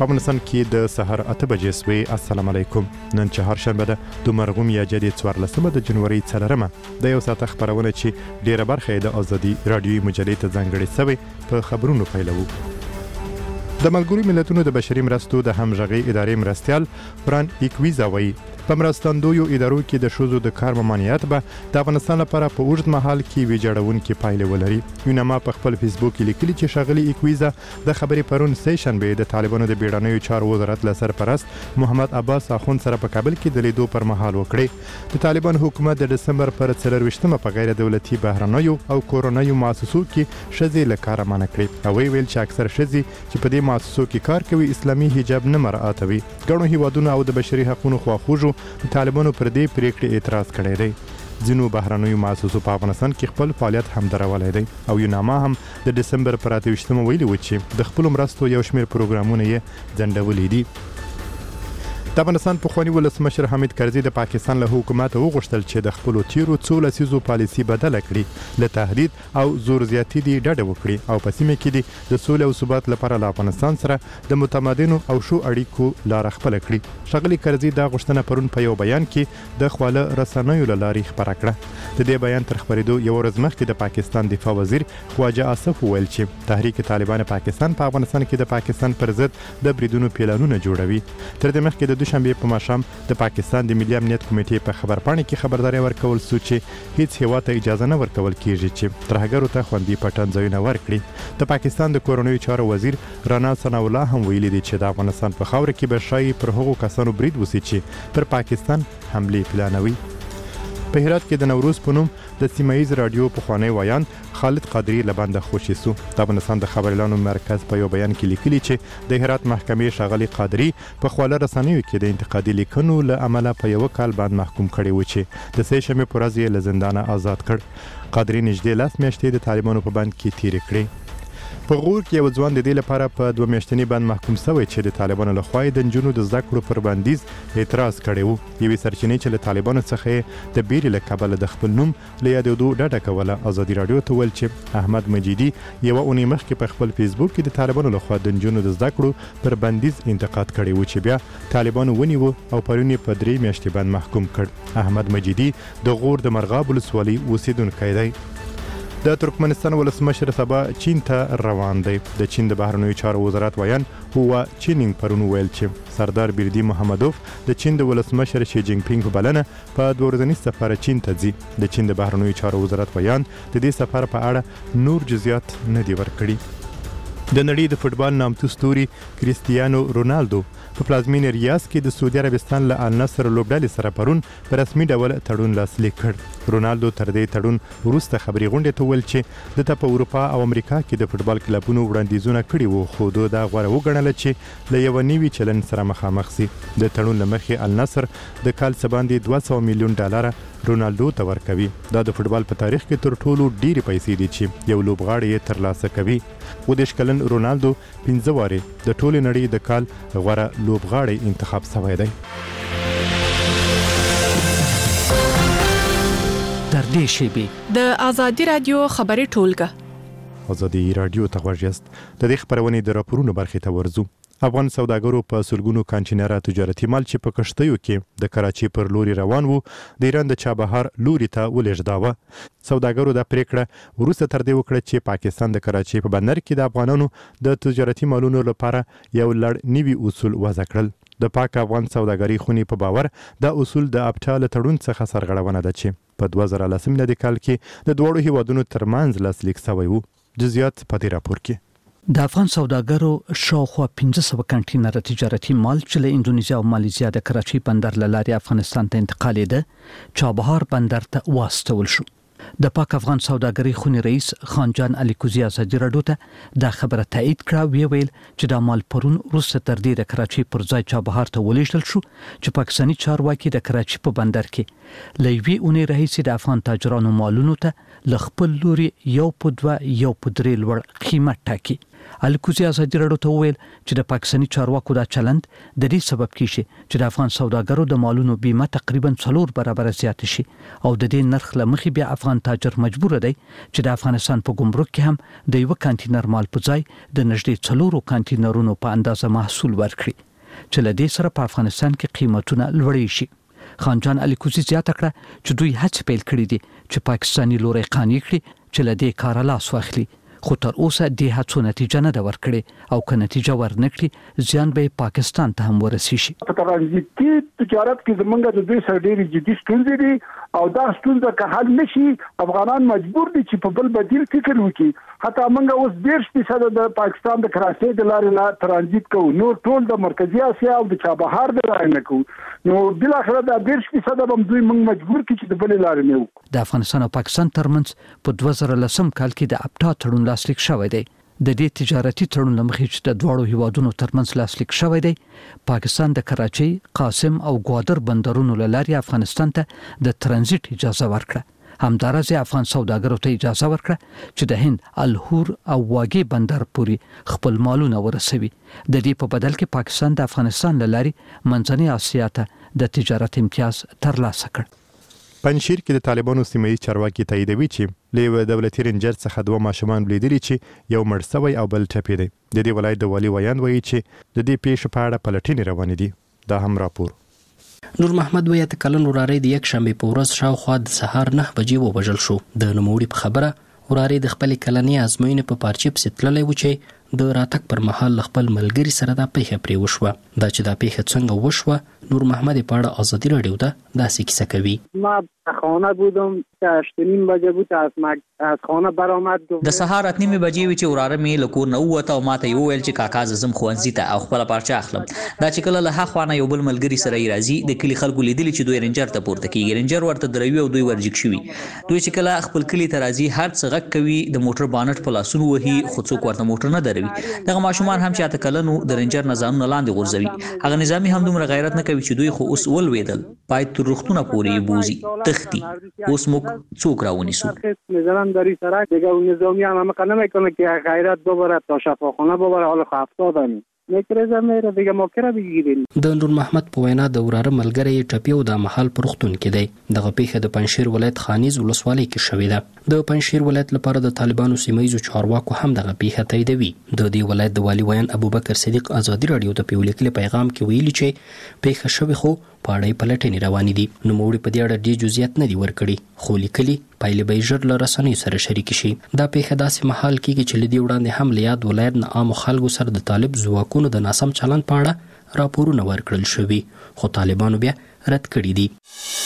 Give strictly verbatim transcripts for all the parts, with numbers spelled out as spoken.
په افغانستان کې د سحر اته بجې سوې. السلام علیکم. نن چهارشنبه ده د مرغوم یا جدي څوارلسمه د جنوري څلورمه د یو ساعت خبرونه چې ډیره برخه د ازادي رادیوي مجلې ته ځانګړې سوې په خبرونو پیلوو. د ملګرو ملتونو د بشري مرستو د همغږي ادارې مرستيال فران ایکویزا وایي په مرستندویو ادارو کې د ښځو د کار ممانعت به د افغانستان لپاره په اوږد مهال کې ویجاړونکې پایلې ولري. یوناما په خپل فیسبوک کې لیکلي چې ښاغلي ایکویزا د خبرې پرون سه شنبه د طالبانو د بیړنیو چارو وزارت له سرپرست محمد عباس اخوند سره په کابل کې د لیدو پر مهال وکړي. د طالبان حکومت د دسمبر پر څلرویشتمه په غیر دولتي بهرنیو او کورونیو مؤسسو کې ښځې له کاره منع کړې او ویل چې اکثر ښځې چې په دې مؤسسو کې کار کوي اسلامي حجاب نه مراعاتوي. ګڼو هیوادونو او د بشري حقوقو خواخوږو د طالبانو پر دې پریکړې اعتراض کړی دی. ځینو بهرنیو مؤسسو په افغانستان کې خپل فعالیت هم درولای دی او یوناما هم د دسمبر پر اته ویشتمه ویلي و چې د خپل مرستو یو شمېر پروګرامونه یې ځنډولي دي. د افغانستان پخوانی ولسمشر حامد کرزي د پاکستان له حکومت وغوښتل چې د خپل تیرو څو لسیزو پالیسي بدله کړي، له تهدید او زور زیاتی دی ډډه وکړي او په سیمه کې د سولې او ثبات لپاره له افغانستان سره د متمدنو او شو اړیکو لار خپل کړي. ښاغلي کرزي دا غوښتنه پرون په یو بیان کې د خواله رسنیو له لارې خبره کړه. د دې بیان تر خبرېدو یو ورځ مخکې د پاکستان دفاع وزیر خواجه آصف وویل چې تحریک طالبان پاکستان په افغانستان کې د پاکستان پر ضد د بریدونو پلانونه جوړوي. تر دې مخکې د دوشنبه په ماښام د پاکستان د ملي امنیت کمیټې په خبرپاڼه کې خبرداري ورکول سو چې هیڅ هیواد ته اجازه نه ورکول کیږي چې ترهګرو ته خوندي پټن ځایونه ورکړي. د پاکستان د کورونیو چارو وزیر رانا ثناء الله هم ویلي دی چې د افغانستان په خاور کې به شایي پر هغو کسانو برید وسی چې پر پاکستان حمله پلانوي. په هرات کې د نوروز په نوم د سیمایي رادیو پخوانی وایان خالد قادری لبنده خوشی سو. د افغانستان د خبريالانو مرکز په یو بیان کې لیکلي چې د هرات محکمې ښاغلي قادری په خواله رسنیو کې د انتقادي لیکنو له امله په یو کال باندې محکوم کړي و چې د سه شنبه پر ورځ له زندانه آزاد کړ. قادری نږدې لاس میاشتې د طالبانو په بند کې تیر کړي. په غور کې یو ځوان د دې لپاره په دوه میاشتنی بند محکوم شوی چې د طالبانو لخوا د نجونو د زده کړو پر بندیز اعتراض کړی وو. یوې سرچینې چې له طالبانو څخه د بیرې له کبله د خپل نوم له یادېدو ډډه کوله ازادي رادیو ته ویل چې احمد مجیدي یوه اونۍ مخکې په خپل فیسبوک کې د طالبانو لخوا د نجونو د زده کړو پر بندیز انتقاد کړی و چې بیا طالبانو ونیو او پرون یې په درې میاشتې بند محکوم کړ. احمد مجیدي د غور د مرغاب ولسوالۍ اوسیدونکی دی. د ترکمنستان ولسمشر سبا چین ته روان دی. د چین د بهرنیو چارو وزارت ویان هوا چینینګ پرون ویل چې سردار بیردی محمدوف د چین د ولسمشر شي جینګ پینګ په بلنه په دوه ورځني سفر چین ته ځي. د چین د بهرنیو چارو وزارت ویان د دې سفر په اړه نور جزئیات نه دی ورکړي. د نړۍ د فوتبال نامتو ستوري کریستیانو رونالدو په پلازمینه ریاض کې د سعودي عربستان له النصر لوبډلې سره پرون په رسمي ډول تړون لاسلیک کړ. رونالدو تر دې تړون وروسته خبري غونډې ته ویل چې د ته په اروپا او امریکا کې د فوتبال کلبونو وړاندیزونه کړي وو خو دوی دا غوړه وګڼله چې له یو نوي چلن سره مخامخ سي. د تړون لمخې النصر د کال څه باندې دوه سوه میلیون ډالر رونالدو ته ورکوي. دا د فوتبال په تاریخ کې تر ټولو ډېرې پیسې دي چې یو لوبغاړی یې ترلاسه کوي. اووه کلن رونالدو پنځه وارې د ټولې نړۍ د کال غوره لوبغاړی انتخاب شوی دی. تر دې شیبې د ازادي رادیو خبري ټولګه ازادي رادیو ته غوږیاست. د دې خبرونې د راپورونو برخې ته ورځو. افغان سوداګرو په سلګونو کانټینره تجارتي مال چې په کشتیو کې د کراچي پر لوري روان وو د ایران د چابهار لوري ته ولېږداوه. سوداګرو دا پریکړه وروسته تر دې وکړه چې پاکستان د کراچي په بندر کې د افغانانو د تجارتي مالونو لپاره یو لړ نوي اصول وضع کړل. د پاک افغان سوداګرۍ خونې په باور دا اصول د ابټال تړون څخه سرغړونه ده چې په دوه زره لس میلادي کال کې د دوړو هیوادونو ترمنځ لاسلیک شوی وو. جزئیات په دې راپور کې. د افغان سوداګرو شاوخوا پنځه سوه کانټینر تجارتي مال چې له اندونیزیا او مالیزیا د کراچي بندر له لارې افغانستان ته انتقالېده چابهار بندر ته واستول شو. د پاک افغان سوداګرۍ خونې رئیس خانجان علي کوزي ازادي رادیو ته دا خبره تایید کړه. ویل چې دا مال پرون وروسته تر دې د کراچي پر ځای چابهار ته ولېږدل شو چې پاکستاني چارواکي د کراچي په بندر کې له یوې اونۍ راهیسې د افغان تاجرانو مالونو ته له خپل لوري یو په دوه یو په درې لوړ قیمت ټاکي. الکوزي ازادي راډیو ته وویل چې د پاکستاني چارواکو دا چلند د دې سبب کیږي چې د افغان سوداګرو د مالونو بیمه تقریبا څلور برابر زیات شي او د دې نرخ لمخې بیا افغان تاجر مجبور دی چې د افغانستان په ګمرک کې هم د یو کانټینر مال په ځای د نږدې څلورو کانټینرونو په اندازه محصول ورکړي چې له دې سره په افغانستان کې قیمتونه لوړې شي. خانجان الکوزي زیاته کړه چې دوی هڅه پیل کړې دي چې پاکستاني لوري قانع کړي چې له دې کار لاس واخلي خو تر اوسه د هڅو نتیجه نه ده ورکړې او که نتیجه ورنکړي زیان به پاکستان ته هم ورسیږي. په ترانزیتي تجارت کې زمونږ د دوی سره ډېری جدي ستونزې دي او دا ستونزه که حل نشي افغانان مجبور دي چې په بل بدیل فکر وکړي. حتی موږ اوس ډېر فیصد د پاکستان د کراچۍ د لارې لا ترانزیت کوو نو ټول د مرکزی اسیا او د چابهار د لارې نه کوو نو بل اخر د ډېر فیصد هم دوی موږ مجبور کړي چې د بل لارې نه وکړو. د افغانستان او پاکستان ترمنځ په دوه زره لسم کال کې د ابټا تړون لاسلیک شوی دی. د دې تجارتي تړون لمخې چې د دواړو هیوادونو ترمنځ لاسلیک شوی دی پاکستان د کراچۍ، قاسم او ګوادر بندرونو لارې افغانستان ته د ترانزیت اجازه ورکړه. همدارس افغان سوداګرو ته اجازه ورکړه چې د هند الهور او واګي بندر پوري خپل مالونه ورسوي. د دې په بدل کې پاکستان د افغانستان لارې منځنۍ اسیا ته د تجارت امتیاز ترلاسه کړ. پنځشیر کې د طالبانو سیمایي چارواکي تاییدوي چې له دولتي رنجر څخه دوه ماشومان لیدلي چې یو مړ شوی او بل ټپي دی. د دې ولایت د والي ویاند وایي چې د دې پیښې په اړه پلټنې روانې دي. دا هم راپور. نور محمد وایي چې کلن وراره د یک شنبه په ورځ شاوخوا د سهار نه بجې وبجل شو. د نوموړي په خبره وراره د خپل کلنی ازموینې په پارچې پسې تللی و چې د راتګ پر مهال خپل ملګری سره دا پیښه پرې وشوه. دا چې دا پیښه څنګه وشوه نور محمد په اړه آزادی رادیو ته داسې کیسه کوي. ما خانه بودم که هشت و نیم بجه بود از مک... از خانه برآمد. د سهار اته نیمه بجې وی چې وراره مې له کور نه ووته او ماته یې وویل چې کاکا زم ښوونځي ته او خپل پارچه اخلم. دا چې کله له هغه نه یو بل ملګری سره یې راځي د کلی خلکو لیدلی چې دوی رنجر ته پورته کیږي. رنجر ورته دروي او دوی ورجګ شوي. دوی چې کله خپل کلی ته راځي هر څه غږ کوي د موټر بانټ په لاسونو وهي خو څوک ورته موټر نه دروي. دغه ماشومان هم چې اته کلنو د رنجر نظامونه لاندې غورځوي. هغه نظامی هم دومره غیرت نه کوي چې دوی خو اوس ولویدل پای تر رختونه پورې بوزي تختی. اوس موږ څوک راونیسو؟ میذارن در این سرک دیگه اون نظامی هم همه کنه میکنه که غیرت ببره تا شفاخانه ببره حال خو افتادن میکرزه میره دیگه ما کرا بگیریم. د نور محمد په وینا د وراره ملګری ټپي او د محل پرختون کې دی. دغه پیښه د پنځشیر ولایت خانیز ولسوالۍ کې شوې ده. د پنځشیر ولایت لپاره د طالبانو سیمایي چارواکو هم دغه پیښه تاییدوي. د دې ولایت د والي ویان ابوبکر صدیق آزادی رادیو ته په لیکلي پیغام کې ویلي چې پیښه شوې خو په اړه پلټنې روانې دي. نو موږ په دې اړه ډېر جزئیات نه دي ورکړي خو لیکلي پایلې به ژر له رسنیو سره شریک شي. دا پیښه داسې مهال کېږي چې لدی وړاندې هم لیاد ولایت نه عام خلکو سره د طالب ځواکونو د ناسم چلند په اړه راپورونه ورکړل شوي خو طالبانو بیا رد کړي دي.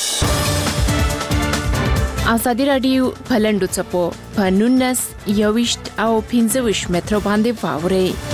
آزادی رادیو پلندو چپو په نونس یوشت او پنځه ویشت متر باندې واوري.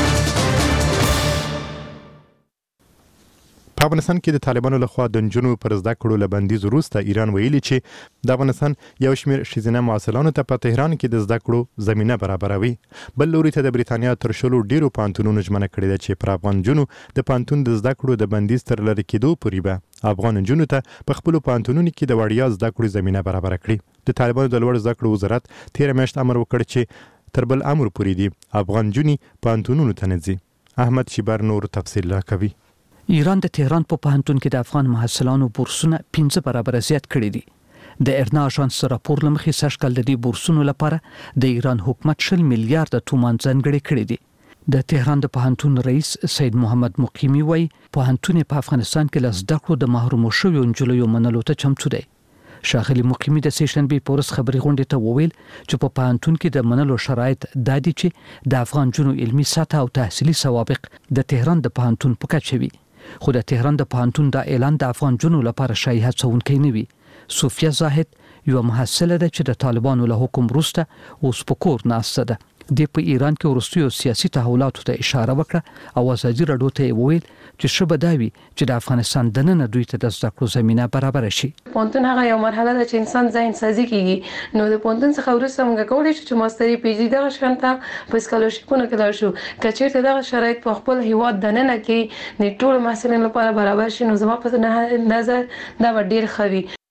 په افغانستان کې د طالبانو لخوا د نجونو پر زده کړو له بندیز وروسته ایران ویلي چې د افغانستان یو شمېر ښځینه محصلانو ته په تهران کې د زده کړو زمینه برابروي. بل لوري ته د بریتانیا تر شلو ډیرو پوهنتونونو ژمنه کړې ده چې پر افغان نجونو د پوهنتون د زده کړو د بندیز تر لرې کېدو پورې به افغان نجونو ته په خپلو پوهنتونونو کې د وړیا زده کړو زمینه برابره کړي. د طالبانو د لوړ زده کړو وزارت تېره میاشت امر وکړ چې تر بل امر پورې دي افغان نجونې پوهنتونونو ته نه ځي. احمد شیبر نور تفصیل راکوي. ایران د تهران په پوهنتون کې د افغان محصلانو بورسونه پنځه برابر زیات کړي دي. د ارنا اژانس راپور لمخې سږ کال د دې بورسونو لپاره د ایران حکومت شل میلیارډ تومان ځانګړي کړي دي. د تهران د پوهنتون رئیس سید محمد مقیمی وایي پوهنتون په افغانستان کې له زده کړو د محروم شویو نجونو منلو ته چمتو دی. شاغلی مقیمی د سیشنبه په ورځ خبري غونډې ته وویل چې په پوهنتون کې د منلو شرایط د دې چې د افغان جنو علمي سطح او تحصیلي سوابق د تهران د پوهنتون په کچه وي. خو د تهران د پوهنتون د اعلان د افغان جنو لپاره شایع هڅونکی نه وي. صوفیا زاهد یو محصله ده چې د طالبانو له حکم وروسته اوس په کور ناسته ده. د په ایران کې وروستیو سیاسي تحولاتو ته اشاره وکړه او آزادي رادیو ته ویل چې شبه داوي چې د افغانستان دننه دوی ته د زده کړو زمينه برابر شي. پونتون هغه یو مرحله ده چې انسان ځین سازي کیږي. نو د پونتون څخه وروسته موږ کولی شو چې ماستری پی جی دغه شانته په سکالرشپونه کې لاړ شو. کچېرته دغه شرایط په خپل هیواد دننه کې د ټول محصلینو لپاره برابر شي نو زما په نظر دا ډیر خوي.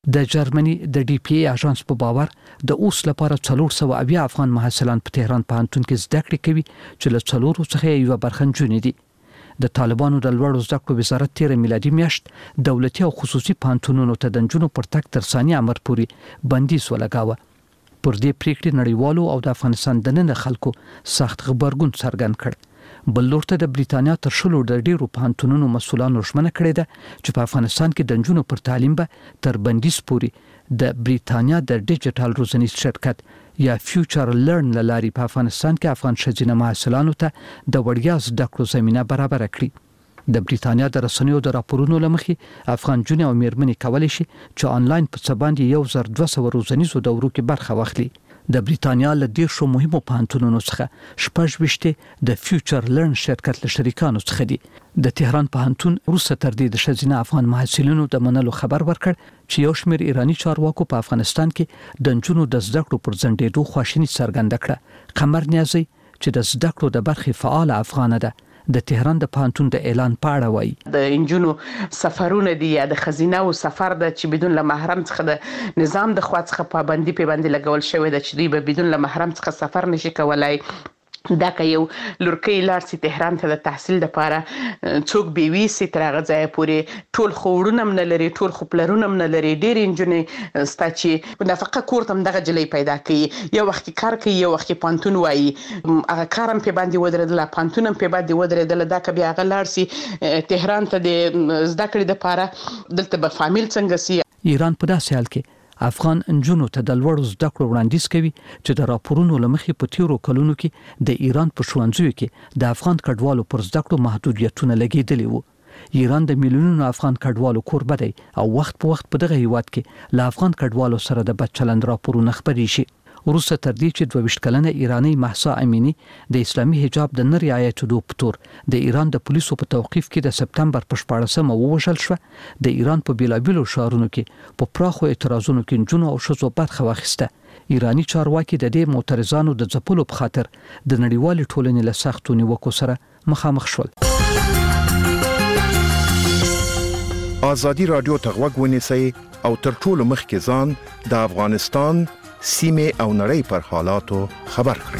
د جرمني د ډي پی ای اژانس په باور د اوس لپاره څلور سوه اویا افغان محصلان په تهران پوهنتون کې زده کړې کوي چې له څلورو څخه یو برخه نجونې دي. د طالبانو د لوړو زده کړو وزارت تیر میلادي میاشت دولتي او خصوصي پوهنتونونو ته د نجونو پر تګ تر ثاني امر پورې بندیز ولګاوه. پر دې پریکړې نړیوالو او د افغانستان د نن خلکو سخت غبرګون څرګند کړ. بل لورته د بریتانیا تر شلو د ډیرو پوهنتونونو مسولانو ژمنه کړې ده چې په افغانستان کې د نجونو پر تعلیم به تر بندیز پورې د بریتانیا د ډیجیټل روزنیز شرکت یا فیوچر لرن لاري په افغانستان کې افغان شجینه محصلانو ته د وړیا زده کړو زمينه برابر کړي. د بریتانیا د رسنیو د راپورونو لمخې افغان جونې او میرمنې کولای شي چې آنلاین په څه باندې یو زر دوه سوه روزنیزو دورو کې برخه واخلي. د بریتانیا له ډیر شو مهمو پوهنتونونو څخه شپږ ویشت د فیوچر لرن شرکت له شریکانو څخه دي. د تهران پوهنتون وروسته تر دې د شجینه افغان محصلینو د منلو خبر ورکړ چې یو شمېر ایرانی چارواکو په افغانستان کې د نجونو د زده کړو پر ځنډېدو خواشیني څرګنده کړه. قمر نیازی چې د زده کړو د برخې فعال افغان ده د تهران د پوهنتون د اعلان پاړه وایي د انجونو سفرونه دي یا د خزینه او سفر د چې بدون له محرم څخه د نظام د خوا څخه پابندي په باندې لګول شوی د چې دوی به بدون له محرم څخه سفر نشي کولای. دا که یو لورکۍ لاړ سي تهران ته د تحصیل لپاره څوک به وي سي تر هغه ځایه پورې ټول خو وړونه هم نه لري ټول خو پلرونه هم نه لري. ډېرې نجونې ستا چې نفقه کور ته هم دغه جلۍ پیدا کوي یو وخت کې کار کوي یو وخت کې پوهنتون وایي هغه کار هم پې باندې ودرېدله پوهنتون هم پې باندې ودرېدله. دا که بیا هغه لاړ سي تهران ته د زده کړې دپاره دلته به فامیل څنګه سي. ایران په داسې حال کې افغان نجونو ته د لوړو زده کړو وړاندیز کوي چې د راپورونو لمخې په تیرو کلونو کې د ایران په ښوونځیو کې د افغان کډوالو پر زده کړو محدودیتونه لګېدلي وو. ایران د میلیونونو افغان کډوالو کوربه دی او وخت په وخت په دغه هیواد کې له افغان کډوالو سره د بد چلند راپورونه خپرې شي. وروسته تر دې چې دوه ویشت کلنه ایرانی مهسا امینی د اسلامي حجاب د نه رعایتېدو په تور د ایران د پولیسو په توقیف کې د سپتمبر په شپاړسمه ووژل شوه. د ایران په بیلابیلو ښارونو کې په پراخو اعتراضونو کې نجونو او ښځو برخه واخیسته. ایرانی چارواکي د دې معترضانو د ځپلو په خاطر د نړیوالې ټولنې له سختو نیوکو سره مخامخ شول. ازادي رادیو ته غوږ ونیسئ او تر ټولو مخکې ځان د افغانستان سیمه او نړۍ پر حالاتو خبر کړئ.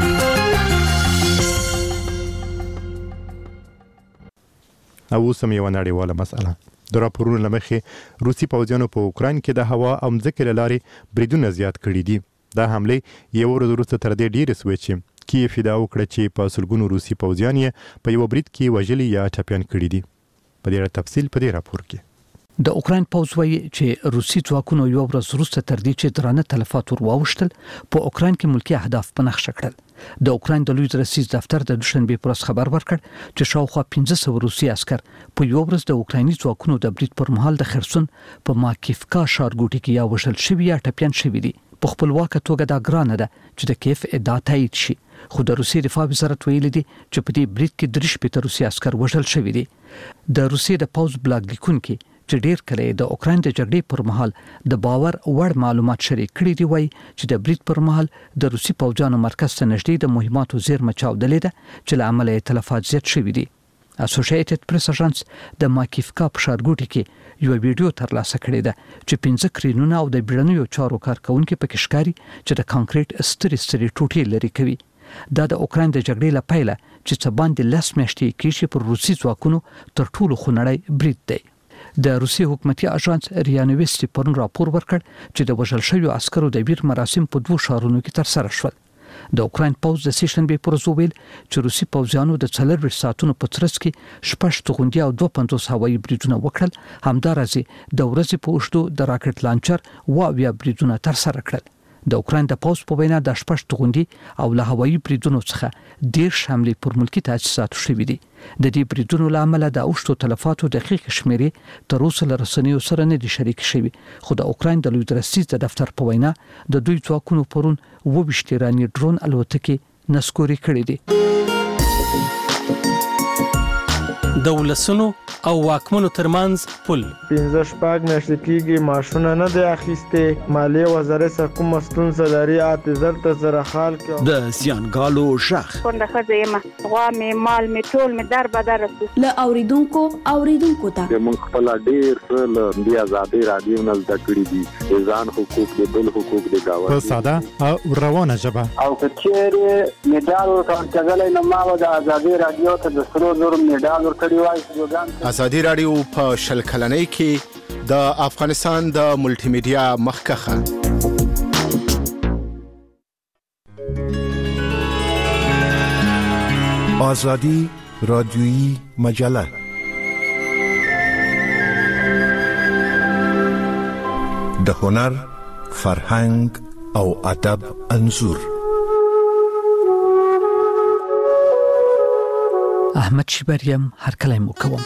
او سم یو نړیواله مسله د راپورونو لمخې روسي پوځیانو په اوکراین کې د هوا او ځمکې لارې بریدونه زیات کړي دي. دا حمله یو ورځ وروسته تر دې ډیره سوې چې کیف ادعا وکړه چې په سلګونو روسي پوځیان یې په یو برید کې وژلي یا ټپیان کړي دي. په دې تفصیل په دې راپور کې د اوکراین پوځ وایي چې روسي ځواکونو یو ورځ وروسته تر دې چې درانه تلفات ور واوښتل په اوکراین کې ملکی اهداف په نښه کړل. د اوکراین د لوی رئیس دفتر د دوشنبه پر ورځ خبر ورکړ چې شاوخوا پنځه سوه روسي عسكر په یو ورځ د اوکرایني ځواکونو د برید پر مهال د خرسون په ماکیفکا ښارګوټي کې یا وژل شوي یا ټپیان شوي دي. په خپلواکه توګه دا ګرانه ده چې د کیف ادعا تایید شي، خو د روسي دفاع وزارت ویلي دي چې په دې برید کې درې شپېته روسي عسكر وژل شوي دي. د روسي د پوځ بلاګ لیکونکي چې ډیر کله د اوکراین د جګړې پر مهال د باور وړ معلومات شریک کړي دي وایي چې د برید پر مهال د روسي پوځیانو مرکز ته نږدې د مهماتو زیرمه چاودلې ده چې له امله یې تلفات زیات شوي دي. اسوسییټډ پریس اژانس د ماکیفکا په ښارګوټي کې یو ویډیو ترلاسه کړې ده چې پنځه کرینونه او د بیړنیو چارو کارکونکي پکې ښکاري چې د کانکریټ سترې سترې ټوټې لري کوي. دا د اوکراین د جګړې له پیله چې څه باندې لس میاشتې کېږي پر روسي ځواکونو تر ټولو خونړی برید دی. د روسي حکومتي اژانس ریا نویسټي پرون راپور ورکړ چې د وژل شویو عسکرو د ویر مراسم په دوه ښارونو کې ترسره شول. د اوکراین پوځ د سیشنبه پر ورځ ویل چې روسي پوځیانو د څلرویشت ساعتونو په ترڅ کې شپږ توغندي او دوه پنځوس هوایي بریدونه وکړل. همدارسې د ورځې په اوږدو د راکټ لانچر اوه اویا بریدونه ترسره کړل. د اوکراین د پوځ په وینا د شپږ توغندي او له هوایي بریدونو څخه دېرش حملې پر ملکي تاسیساتو شوي دي. د دې بریدونو له امله د اوښتو تلفاتو دقیق شمیرې تر اوسه له رسنیو سره نه دي شریک شوي، خو د اوکراین د لوی رئیس د دفتر په وینا د دوی ځواکونو پرون اووه ویشت ایراني ډرون الوتکې نسکوري کړي دي. د ولسونو او واکمنو ترمنځ پل. پنځه شپږ میاشتې کېږي ماشونه نه دی اخیستې. مالیې وزارت څخه کومه ستونزه لري اته زر ته زره خال کې. د سیانګالو شخ څنګه ښځه یم غوا مې مال مې ټول مې در بدر رسو له اوریدونکو اوریدونکو ته موږ خپل ډیر څه له دې آزادۍ رادیو نه زده کړي دي. ځان حقوق د بل حقوق د گاوند په ساده او روانه ژبه. او کچېره میډال ورکړل کېدل نو ما د آزادۍ رادیو ته د سرو زر میډال ورکړی وای. سلوګان آزادۍ رادیو په شل کلنۍ کې د افغانستان د ملټي میډیا مخکخه. آزادی رادیویی مجله د هنر، فرهنګ او ادب انځور. احمد شیبریم هر کله مو کوم.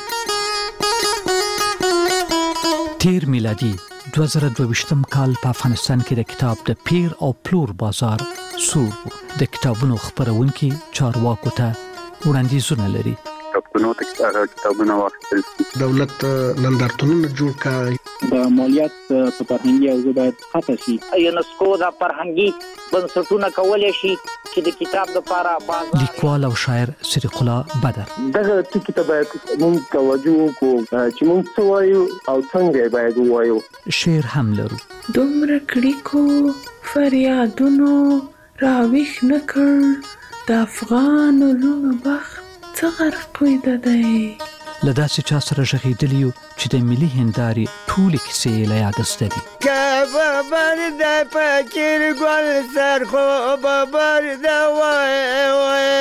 تیر میلادي دوه زره دوه ویشتم کال په افغانستان کې د کتاب د پیر او پلور بازار سور د کتابونو خبرونکي چارواکو ته وړاندیزونه لري. کتابونو ته کتابونه واخیستل دولت نندارتونونه جوړ کړي. د مالیات په فرهنګي او باید خطا شي. یونسکو د فرهنګي بنسټونه کولای شي چې د کتاب لپاره بازار. لیکوال او شاعر صدیق الله بدر دغه ټکی ته باید موږ توجه وکړو چې موږ څه وایو او څنګه باید وایو. شعر هم لرو. دومره کړیکو فریادونو راويخ نکړ د افغان ورونو بخت څه غرق وي د دی. لداسې چا سره ژغېدلی یو چې د ملي هندارې ټولې کیسې له یاده زده دي. که ببر د فقیر ګل سر خو ببر د وای وای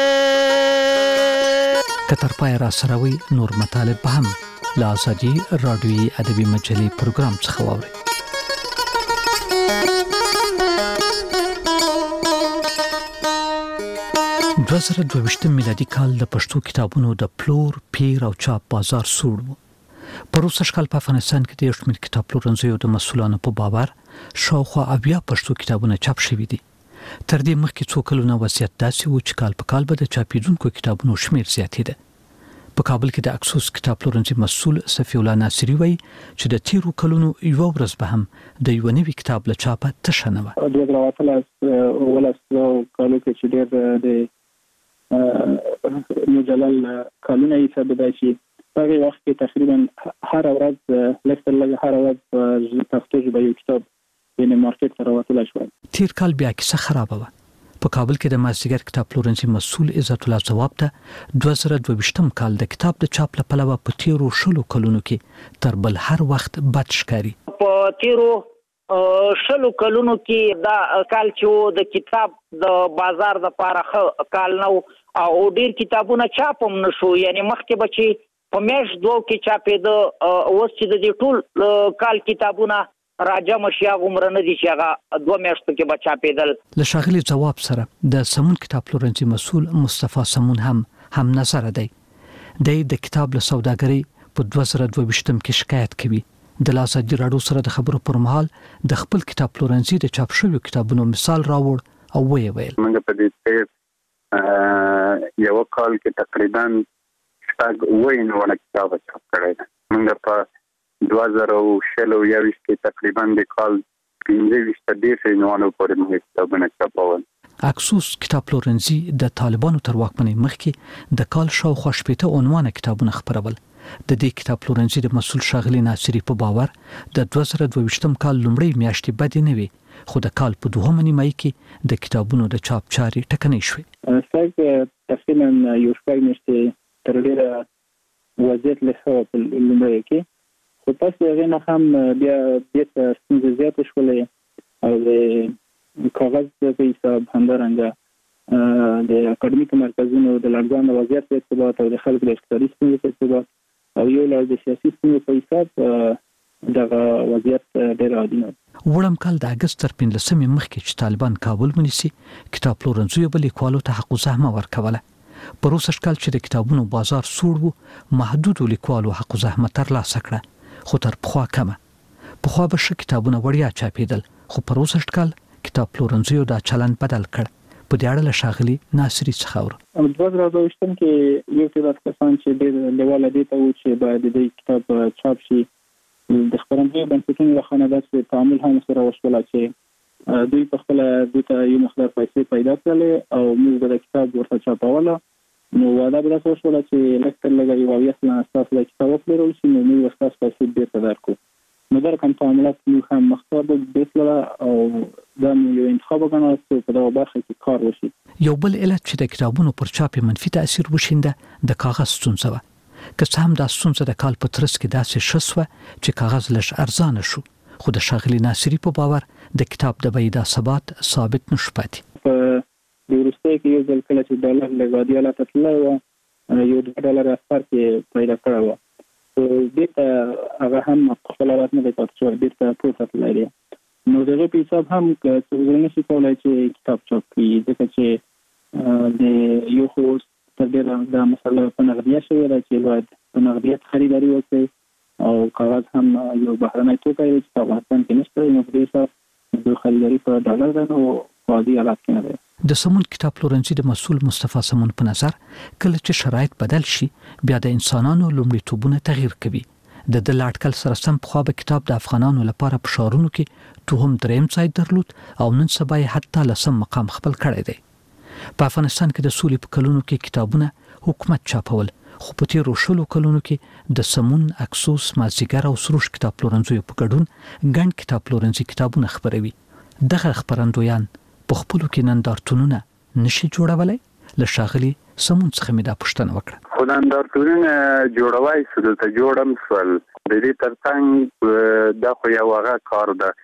که تر پای را سره وي نور مطالب به هم له آزادي راډیویي ادبي مجلې پروګرام څخه واورئ. دوه زره دوه ویشتم میلادي کال د پښتو کتابونو د پلور، پیر او چاپ بازار سوړ و. په روسي کال په افغانستان کې د یو شمېر کتاب پلورنځیو د مسؤلانو په باور شاوخوا اویا پښتو کتابونه چاپ شوي دي. تر دې مخکې څو کلونه وضعیت داسې و چې کال په کال به د چاپېدونکو کتابونو شمېر زیاتېده. په کابل کې د اکسوس کتاب پلورنځي مسؤل صفي الله ناصري وایي چې د تیرو کلونو یوه ورځ به هم د یوه نوي کتاب له چاپه تشه نه وه. دوه زره اتلس اوولسو کالو کې چې ډېر د مجلل کالونه یې ثابت شي. په هغه وخت کې تقریبا هر ورځ لکه لږ هر ورځ په پښتو ژبه یو کتاب په مارکیټ ته راوتلی شو. تیر کال بیا کیسه خرابه وه. په کابل کې د مازدیګر کتاب پلورنځي مسؤل عزت الله ځواب ته دوه زره دوه ویشتم کال د کتاب د چاپ له پلوه په تیرو شلو کلونو کې تر بل هر وخت بد ښکاري. په تیرو شلو کلونو کې دا کال چې د کتاب د بازار د لپاره کال نو او ډیر کتابونه چاپ هم نشو. یعنی مخکې به چې په میاشت دوه کې چاپېده اوس چې د دې ټول کال کتابونه راجم شي هغه عمر نه دي چې هغه دوه میاشتو کې به چاپېدل. له ښاغلي ځواب سره د سمون کتاب پلورنځي مسؤل مصطفی سمون هم هم نظر دی. د کتاب له سوداګرۍ په دوه زره دوه ویشتم کې شکایت کوي. د آزادي راډیو سره د خبرو پر مهال د خپل کتاب پلورنځي د چاپ شویو کتابونو مثال راوړ او ویې ویل موږ په دې یو کال کې تقریبا شپږ اووه نوي کتاب چاپ کړی دی. موږ په دوه زره شل یوویشت کې تقریبا د کال پنځه ویشت دېرش نوي پورې موږ کتابونه چاپول. اکسوس کتاب پلورنځي د طالبانو تر واکمنۍ مخکې د کال شاوخوا شپېته عنوانه کتابونه خپرول. د دې کتاب پلورنځي د مسؤل ښاغلي ناصري په باور د دوه زره دوه ویشتم کال لومړۍ میاشتې بدې نه وي، خو د کال په دوهمه نیمایي کې د کتابونو د چاپ چارې ټکنۍ شوې. څنګه تقریبا یو شپږ میاشتې تر ډېره وضعیت له ښه په لومړۍ کې، خو پس د هغې نه هم بیا بېرته ستونزې زیاتې شولې او د کاغذ په حساب همدارنګه د اکاډمیکو مرکزونو د لړزان د وضعیت په ارتباط او د خلکو د اقتصادي ستونزو په ارتباط او یو لړ د سیاسي ستونزو په حساب دغه وضعیت ډېر عادي نه. وړم کال د اګست تر پنځلسمې مخکې چې طالبان کابل ونیسي، کتاب پلورنځیو به لیکوالو ته حق الزحمه ورکوله. په روسي کال چې د کتابونو بازار سوړ و، محدودو لیکوالو حق الزحمه ترلاسه کړه، خو تر پخوا کمه. پخوا به ښه کتابونه وړیا چاپېدل، خو په روسي کال کتاب پلورنځیو دا چلند بدل کړ. په دې اړه له ښاغلي ناصري څخه اورو. د دوه زره دوه ویشتم کې یو تعداد کسان چې د لیواله دي ته و چې باید د کتاب چاپ شي د خبرندوی بنسټونو له خوا داسې تعامل هم سره وشول چې دوی په خپل د ته یو مقدار پیسې پیدا کړل او موږ د کتاب ورته چاپوله نو واده به تاسو وشول چې لکه لږه یو اویا سلنه اساس له کتاب وپلورل شي نو موږ اساس پیسې بیرته درکو نو در کوم تعاملات موږ هم مختار بیسله او دا یو انتخاب غواړم چې په دغه برخه کې کار وشي. یو بل علت چې د کتابونو پر چاپ منفي تاثیر وشینده د کاغذ ستونزه وه. که څه هم دا ستونزه د کال په ترڅ کې داسې ښه شوه چې کاغذ لږ ارزانه شو خو د ښاغلي ناصري په باور د کتاب د بیې دا ثبات ثابت نشو پاتې. په د وروستۍ کې یو ځل کله چې ډالر له وادي حالت تللی وه یو دوه ډالر اثر کې پیدا کړی وه بیرته هغه هم خپل حالت نه دی پاتې شوی بیرته پورته تللی دی نو د هغې په حساب هم که څوک زه نشي کولی چې کتاب چاپ کړي ځکه چې د یو خو تر ډېره دا مسله په نغدیه شوې ده چې باید په نغدیت خریداري وکړي او کاغذ هم یو بهرنی توکی دی چې په افغانستان کې نشته نو په دې حساب د خریداري په ډالر ده نو په عادي حالت کې نه دی. د سمون کتاب پلورنځي د مسؤل مصطفی سمون په نظر کله چې شرایط بدل شي بیا د انسانانو لومړیتوبونه تغییر کوي. د د لاټکل سره سم په به کتاب د افغانانو لپاره په شارونو کې توهم دریم ځای درلود او نن سبا یې حتی لسم مقام خپل کړی دی. په افغانستان کې د سولې په کلونو کې کتابونه حکومت چاپول خو په تیرو شلو کلونو کې د سمون اکسوس مازیګر او سروش کتاب پلورنځیو په ګډون ګڼ کتاب پلورنځي کتابونه خپروي. دغه خپرندویان په خپلو کې نندارتونونه نشي جوړولی؟ له ښاغلي سمون څخه مې دا پوښتنه وکړه. خو نندارتونونه جوړوای سو دلته جوړم سول د دې ترڅنګ دا خو یو هغه کار ده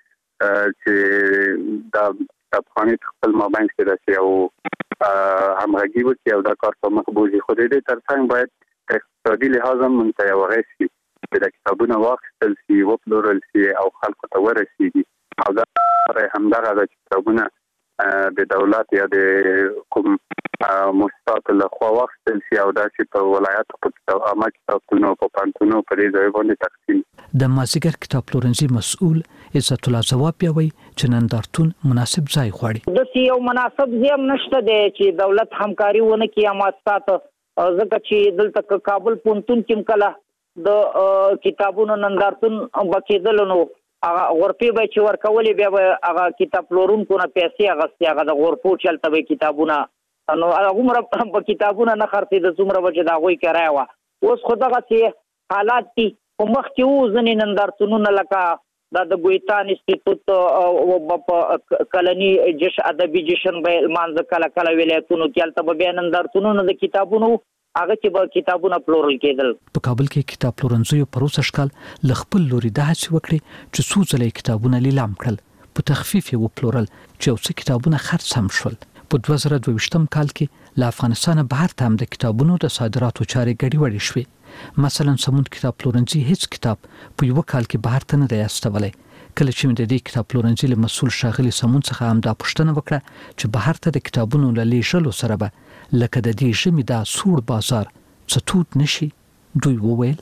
چې دا کتابخانې خپل مابین کې داسې یو همغږي وکړي او دا کار په مخ بوځي خو د دې ترڅنګ باید اقتصادي لحاظ هم موږ ته یو هغه شي چې دا کتابونه واخیستل شي وپلورل شي او خلکو ته ورسېږي او دا همدغه ده چې کتابونه د دولت یا د کوم مؤسساتو له خوا واخیستل شي او داسې په ولایاتو په عامه کتابتونو په پوهنتونونو په دې ځای باندې تقسیم. د مازیګر کتاب پلورنځي مسؤل عزت الله ځواب بیا وایي چې نندارتون مناسب ځای غواړي. داسې یو مناسب ځای هم نشته دی چې دولت همکاري ونه کړي یا مؤسسات ځکه چې دلته کابل پوهنتون کې کله د کتابونو نندارتون بکېدل نو هغه غرفې به چې ورکولې بیا به هغه کتاب پلورونکو نه پیسې اخیستې هغه د غرفو چلته به کتابونه نو هغومره په کتابونه نه خرڅېده څومره به چې د هغوی کرایه وه. اوس خو دغسې حالات دي په مخکې وو ځینې نندارتونونه لکه دا د ګویتان انسټیټوت په کلني جشن ادبي جشن به لمانځه کله کله ولایتونو کې هلته به بیا نندارتونونه د کتابونو هغه چې به کتابونه پلورل کېدل. په کابل کې کتاب پلورنځیو په روسه شکل له خپل لوري دا هڅې وکړي چې څو ځله کتابونه لیلام کړل په تخفیف یې وپلورل چې یو څه کتابونه خرڅ هم شول. په دوه زره دوه ویشتم کال کې له افغانستانه بهر ته هم د کتابونو د صادراتو چارې ګډوډې شوې. مثلا سمون کتاب پلورنځي هیڅ کتاب په یو کال کې بهر ته نه دی استولی. کله چې مې د دې کتاب پلورنځي له مسؤل ښاغلي سمون څخه هم دا پوښتنه وکړه چې بهر ته د کتابونو له لیږلو سره به لکه د دې ژمي دا سوړ بازار څه توت نشي. دوی وویل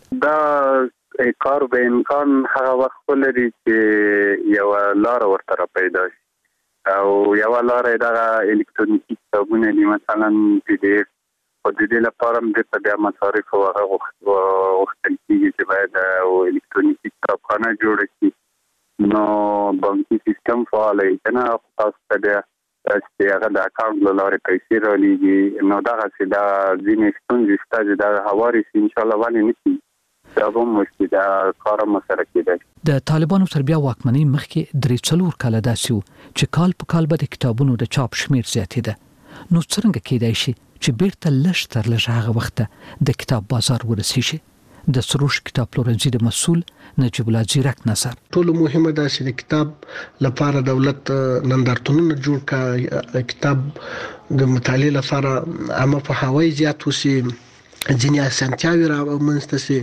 دا کار به امکان هغه وخت ولري چې یو لار ورته را پیدا شي او یو لار دغه الکترونیکي کتابونه دي مثلا پی ډي اف او د دې لپاره هم د بیا مصارف او هغه وختل کېږي چې باید او الکترونیکي کتابخانه جوړه شي نو بانکي سیستم فعال وي کنه تاسو ته بیا چې هغه د اکاونټ له لارې پیسې رالیږي نو دغسې دا ځینې ستونزې شته چې دا هوارې شي انشاءالله ولې نه کېږي دا به هم وشي دا کار هم ورسره کېدی. د طالبانو تر بیا واکمنۍ مخکې درې څلور کاله داسې و چې کال په کال به د کتابونو د چاپ شمېر زیاتېده. نو څرنګه کېدای شي چې بیرته لږ تر لږ هغه وخته د کتاب بازار ورسېږي؟ د سروش کتاب پلورنځي د مسؤل نجیب الله زیرک نظر ټول مهمه ده چې د کتاب لپاره دولت نندارتونونه جوړ کړي کتاب د مطالعې لپاره عامه پوهاوی زیات وشي ځینې اسانتیاوې رامنځته شي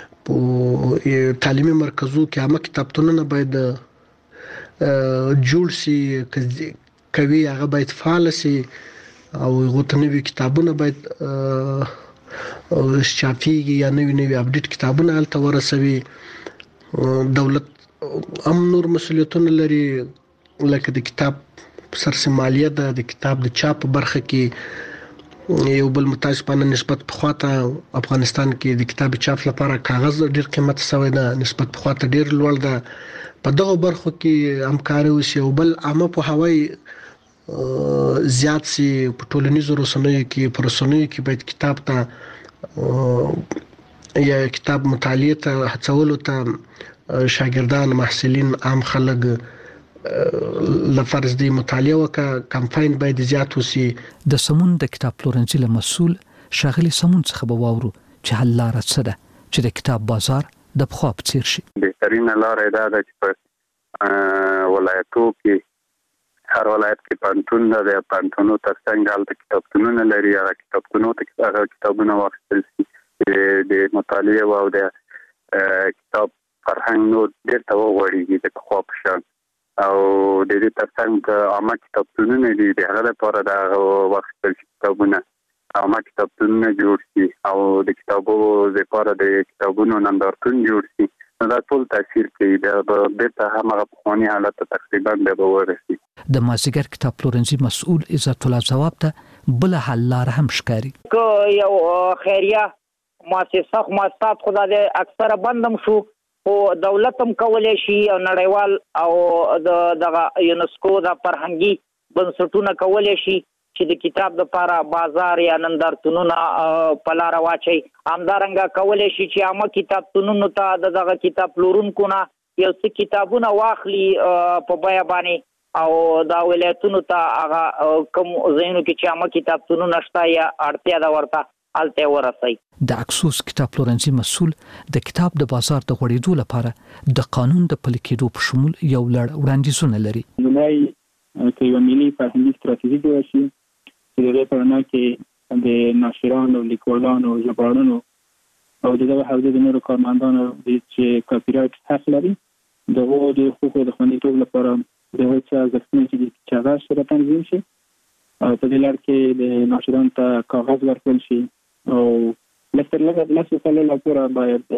په تعلیمي مرکزو کې عامه کتابتونونه باید جوړ شي کوي هغه باید فعال شي او غوښتنې کتابونه باید او شافيږي یا نوی نوی اپډیټ کتابونه هلته ورسوي. دولت هم نور مسؤلیتونه لري لکه د کتاب سرسمالیه د کتاب د چاپ برخه کې یو بل متاسفانه نسبت پخواته افغانستان کې د کتاب چاپ لپاره کاغذ ډیر قیمت شوی ده، نسبت پخواته ډیر لوړ ده. په دغه برخو کې همکاري وشي او بل عامه په هوای زیات سي په ټولنیزو رسنیو کې پر رسنیو کې باید کتاب ته یا کتاب مطالعه ته هڅولو ته شاګردان، محصلین، عام خلک لفرض دی مطالعه وکړه. کمپاین باید زیات وسی. د سمون د کتاب پلورنځي له مسؤل شاغلي سمون څخه به واورو چې حل لار څه ده چې د کتاب بازار د بخوا په څیر شي. بهترینه لار دا ده چې په ولایتو کې هر ولایت کې پانتون ده، د پانتونو ترڅنګ هلته کتابتونونه لري، هغه کتابتونو ته هغه کتابونه واخیستل شي د مطالعه او د کتاب فرهنګ نو ډېر ته وغوړېږي د پخوا په شان. او د دې ترڅنګ عامه کتابتونونه دي، د هغه لپاره د واخیستل شي کتابونه عامه کتابتونونه جوړ شي او د کتابونو لپاره د کتابونو نندارتون جوړ شي. نو دا ټول تاثیر کوي، د بیرته همغه پخواني حالت ته تقریبا به ورسي. د مازیګر کتاب پلورنځي مسؤل عزت الله جواب ته بل حل لار هم ښکاري. که یو خیریه مؤسسه مؤسسات خدای دې اکثره بندم شو، او دولت هم کولای شي او نړیوال او د دغه یونسکو د فرهنګي بنسټونه کولای شي چې د کتاب لپاره بازار یا نندارتونونه په لار واچي. همدارنګه کولای شي چې عامه کتابتونونو ته د دغه کتاب پلورونکو نه یو څه کتابونه واخلي په بیه باندې، او دا ولایتونو ته هغه کوم ځایونو کې چې عامه کتابتونونه شته یا اړتیا ده ورته الته ورسي. د اکسوس کتاب پلورنځي مسؤل د کتاب د بازار د غوړېدو لپاره د قانون د پلي کېدو په شمول یو لړ وړاندیزونه لري. لومړی که یو ملي فرهنګي ستراتیژي جوړه شي چې د دې په رڼا کې د ناشرانو، لیکوالانو، ژباړونو او د دغه حوزې د نورو کارمندانو چې کاپي رایټ حق لري دغه د حقوقو د خوندیتوب لپاره دغه څه ځکه چې هغه سره تنظیم شي. او په دې لړ کې د ناشرانو ته کاغذ ورکړل شي او لکه لکه لاسو کله لپاره باید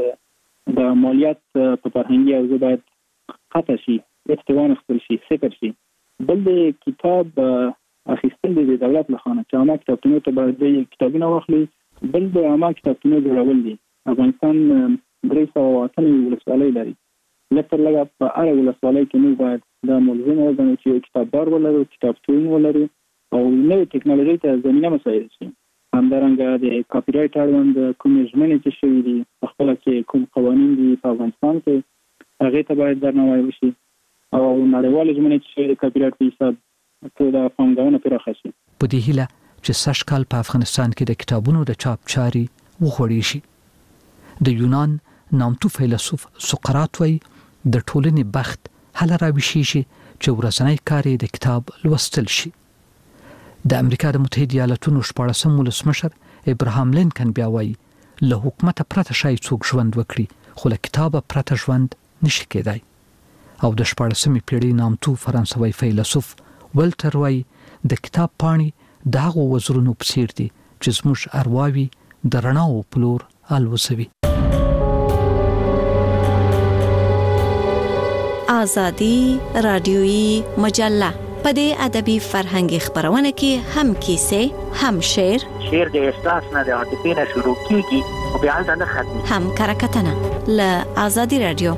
د مالیات په فرهنګي او باید قطع شي، احتوان خپل شي، صفر شي. بل د کتاب اخیستل د دولت لخوا چې عامه کتابتونو ته باید د کتابونه واخلي. بل د عامه کتابتونو جوړول دي. افغانستان درې سوه اتنه ولسوالۍ لري. لکه لکه په هر ولسوالۍ کې موږ باید د ملزم وګڼو چې کتابدار ولرو، کتابتون ولرو او نوې ټکنالوژي ته زمینه مساعد شي. همدارنګه د کاپي رایټ اړوند کومې ژمنې چې شوي دي په خپله کې کوم قوانین دي په افغانستان کې هغې ته باید درناوی وشي او نړیوالې ژمنې چې شوي د کاپي رایټ په حساب ټول د پانګونه پراخه شي. په دې هیله چې سږ کال په افغانستان کې د کتابونو د چاپ چاري وغوړې شي. د یونان نامتو فیلسوف سقراط وایي د ټولنې بخت هله راویښیږي چې ورځنی کار یې د کتاب لوستل شي. د امریکا د متحده ایالاتونو شپاړسم ولسمشر ابراهام لینکن بیا وایي له حکومت پرته شای څوک ژوند وکړي خو له کتابه پرته ژوند نشي کېدای. او د شپاړسمې پیړۍ نامتو فرانسوي فیلسوف ولټر وایي د کتاب پاڼې د هغو وزرونو په څیر دي چې زموږ ارواوي د رڼاو په لور الوزوي. آزادي رادیويي مجله په دې ادبي فرهنګي خبرونه کې هم کیسې، هم شعر، شعر د احساس نه د عاطفې نه شروع کیږي او بیا هلته نه ختمي، هم کرکټنه له آزادي رادیو.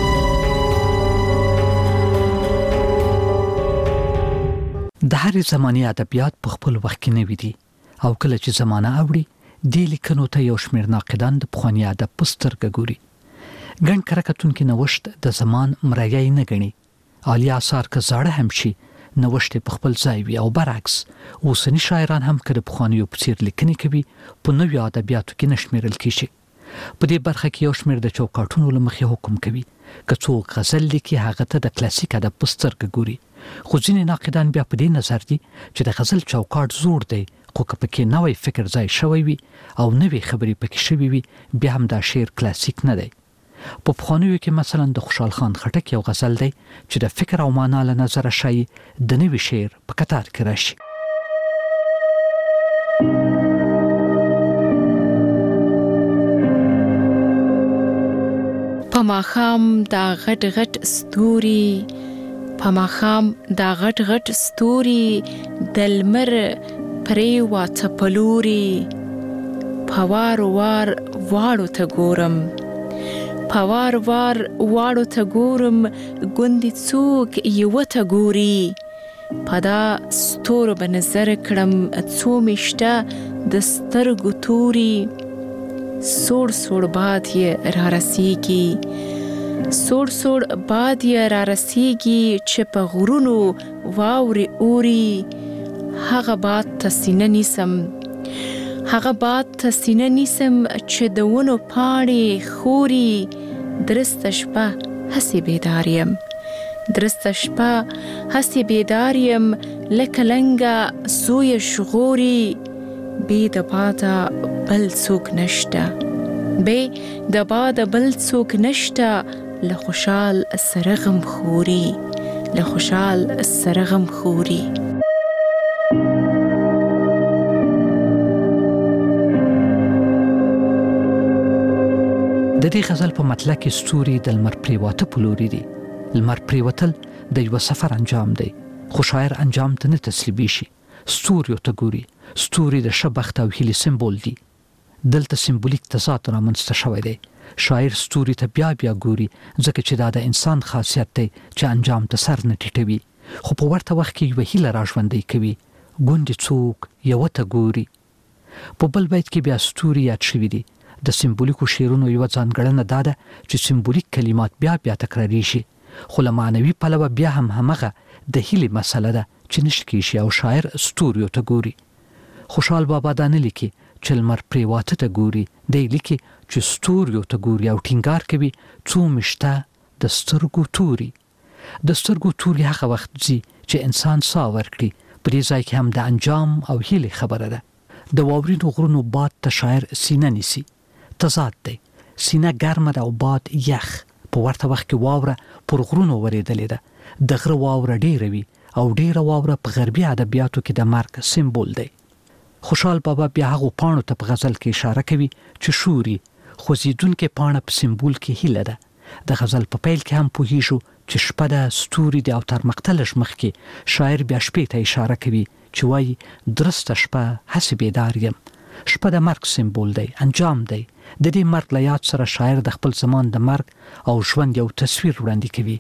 د هرې زماني ادبیات په خپل وخت کې نوي دي او کله چې زمانه اوړي دې لیکنو ته یو شمېر ناقدان د پخواني ادب په سترګه ګوري. ګڼ کرکټونکي نوښت د زمان مرايه نه ګڼي. عالي آثار که زاړه هم شي نوښت په خپل ځای وي او برعکس اوسني شاعران هم که د پخوانیو په څېر لیکنې کوي په نویو ادبیاتو کې نه شمېرل کېږي. په دې برخه کې یو شمېر د چوکاټونو له مخې حکم کوي. که څوک غزل لیکي هغه ته د کلاسیک ادب په سترګه ګوري. خو ځینې ناقدان بیا په دې نظر دي چې د غزل چوکاټ زوړ دی، خو که پکې نوی فکر ځای شوی وي او نوې خبرې پکې شوي وي بیا هم دا شعر کلاسیک نه دی. په پخوانیو کې مثلا د خوشحال خان خټک یو غزل دی چې د فکر او معنا له نظره شایي د نوي شعر په کتار کې راشي. په ماښام دا غټ غټ ستوري په ماښام دا غټ غټ ستوري د لمر پرې واته پلوري پوار وار واړو ته ګورم پوار وار واړو ته ګورم ګوندې څوک یوه ته ګوري په دا ستورو به نظر کړم څو میشته د سترګو توري سوړ سوړ باد یې را رسیږي سوړ سوړ باد یې را رسیږي چې په غرونو واورې اوري هغه باد ته سینه نیسم هغه باد ته سینه نیسم چې د ونو پاڼې خوري درسته شپه هسې بیدار یم درسته شپه هسې بیدار یم لکه لنګه زویه ژغوري بې د باده بل څوک نشته بې د باده بل څوک نشته له خوشحال سره غم خوري له خوشحال سره غم خوري د دې غزل په مطلع کې ستوري د لمر پریواته پلوري دي لمر پریوتل د یو سفر انجام دی خو شاعر انجام ته نه تسلیمي شي ستوري ته ګوري ستوري د شبخت او هیلې سمبول دي دلته سمبولیک تضاد رامنځته شوی دی شاعر ستوري ته بیا بیا ګوري ځکه چې دا د انسان خاصیت دی چې انجام ته سر نه ټیټوي خو په ورته وخت کې یو هیله راژوندۍ کوي ګوندې څوک یوه ته ګوري په بل بیت کې بیا ستوري یاد شوي دي د سمبولیکو شعرونو یو ځانګړنه دا ده چې سمبولیک کلمات بیا بیا تکراري شي خو له معنوي پلوه بیا هم همغه د هیلې مسله ده چې نشي کېږي او شاعر ستوریو ته ګوري خوشحال بابا دا نه لیکي چې لمر پریواته ته ګوري دی لیکي چې ستوریو ته ګوري او ټینګار کوي څو مشته د سترګو توري د سترګو توري هغه وخت ځي چې انسان ساه ورکړي په دې ځای کې هم د انجام او هیلې خبره ده د واورینو غرونو باد ته شاعر سینه نیسي تضاد دی سینه ګرمه ده او باد یخ په ورته وخت کې واوره پر غرونو ورېدلې ده د غره واوره ډېره وي او ډېره واوره په غربي ادبیاتو کې د مرګ سمبول دی خوشحال بابا بیا هغو پاڼو ته په غزل کې اشاره کوي چې شوري خوځېدونکې پاڼه په سمبول کې هیله ده د غزل په پیل کې هم پوهیږو چې شپه ده ستوري دي او تر مقطع لږ مخکې شاعر بیا شپې ته اشاره کوي چې وایي درسته شپه هسې بیدار یم شپه د مرګ سمبول دی انجام دی د دې مرګ له یاد سره شاعر د خپل زمان د مرګ او ژوند یو تصویر وړاندې کوي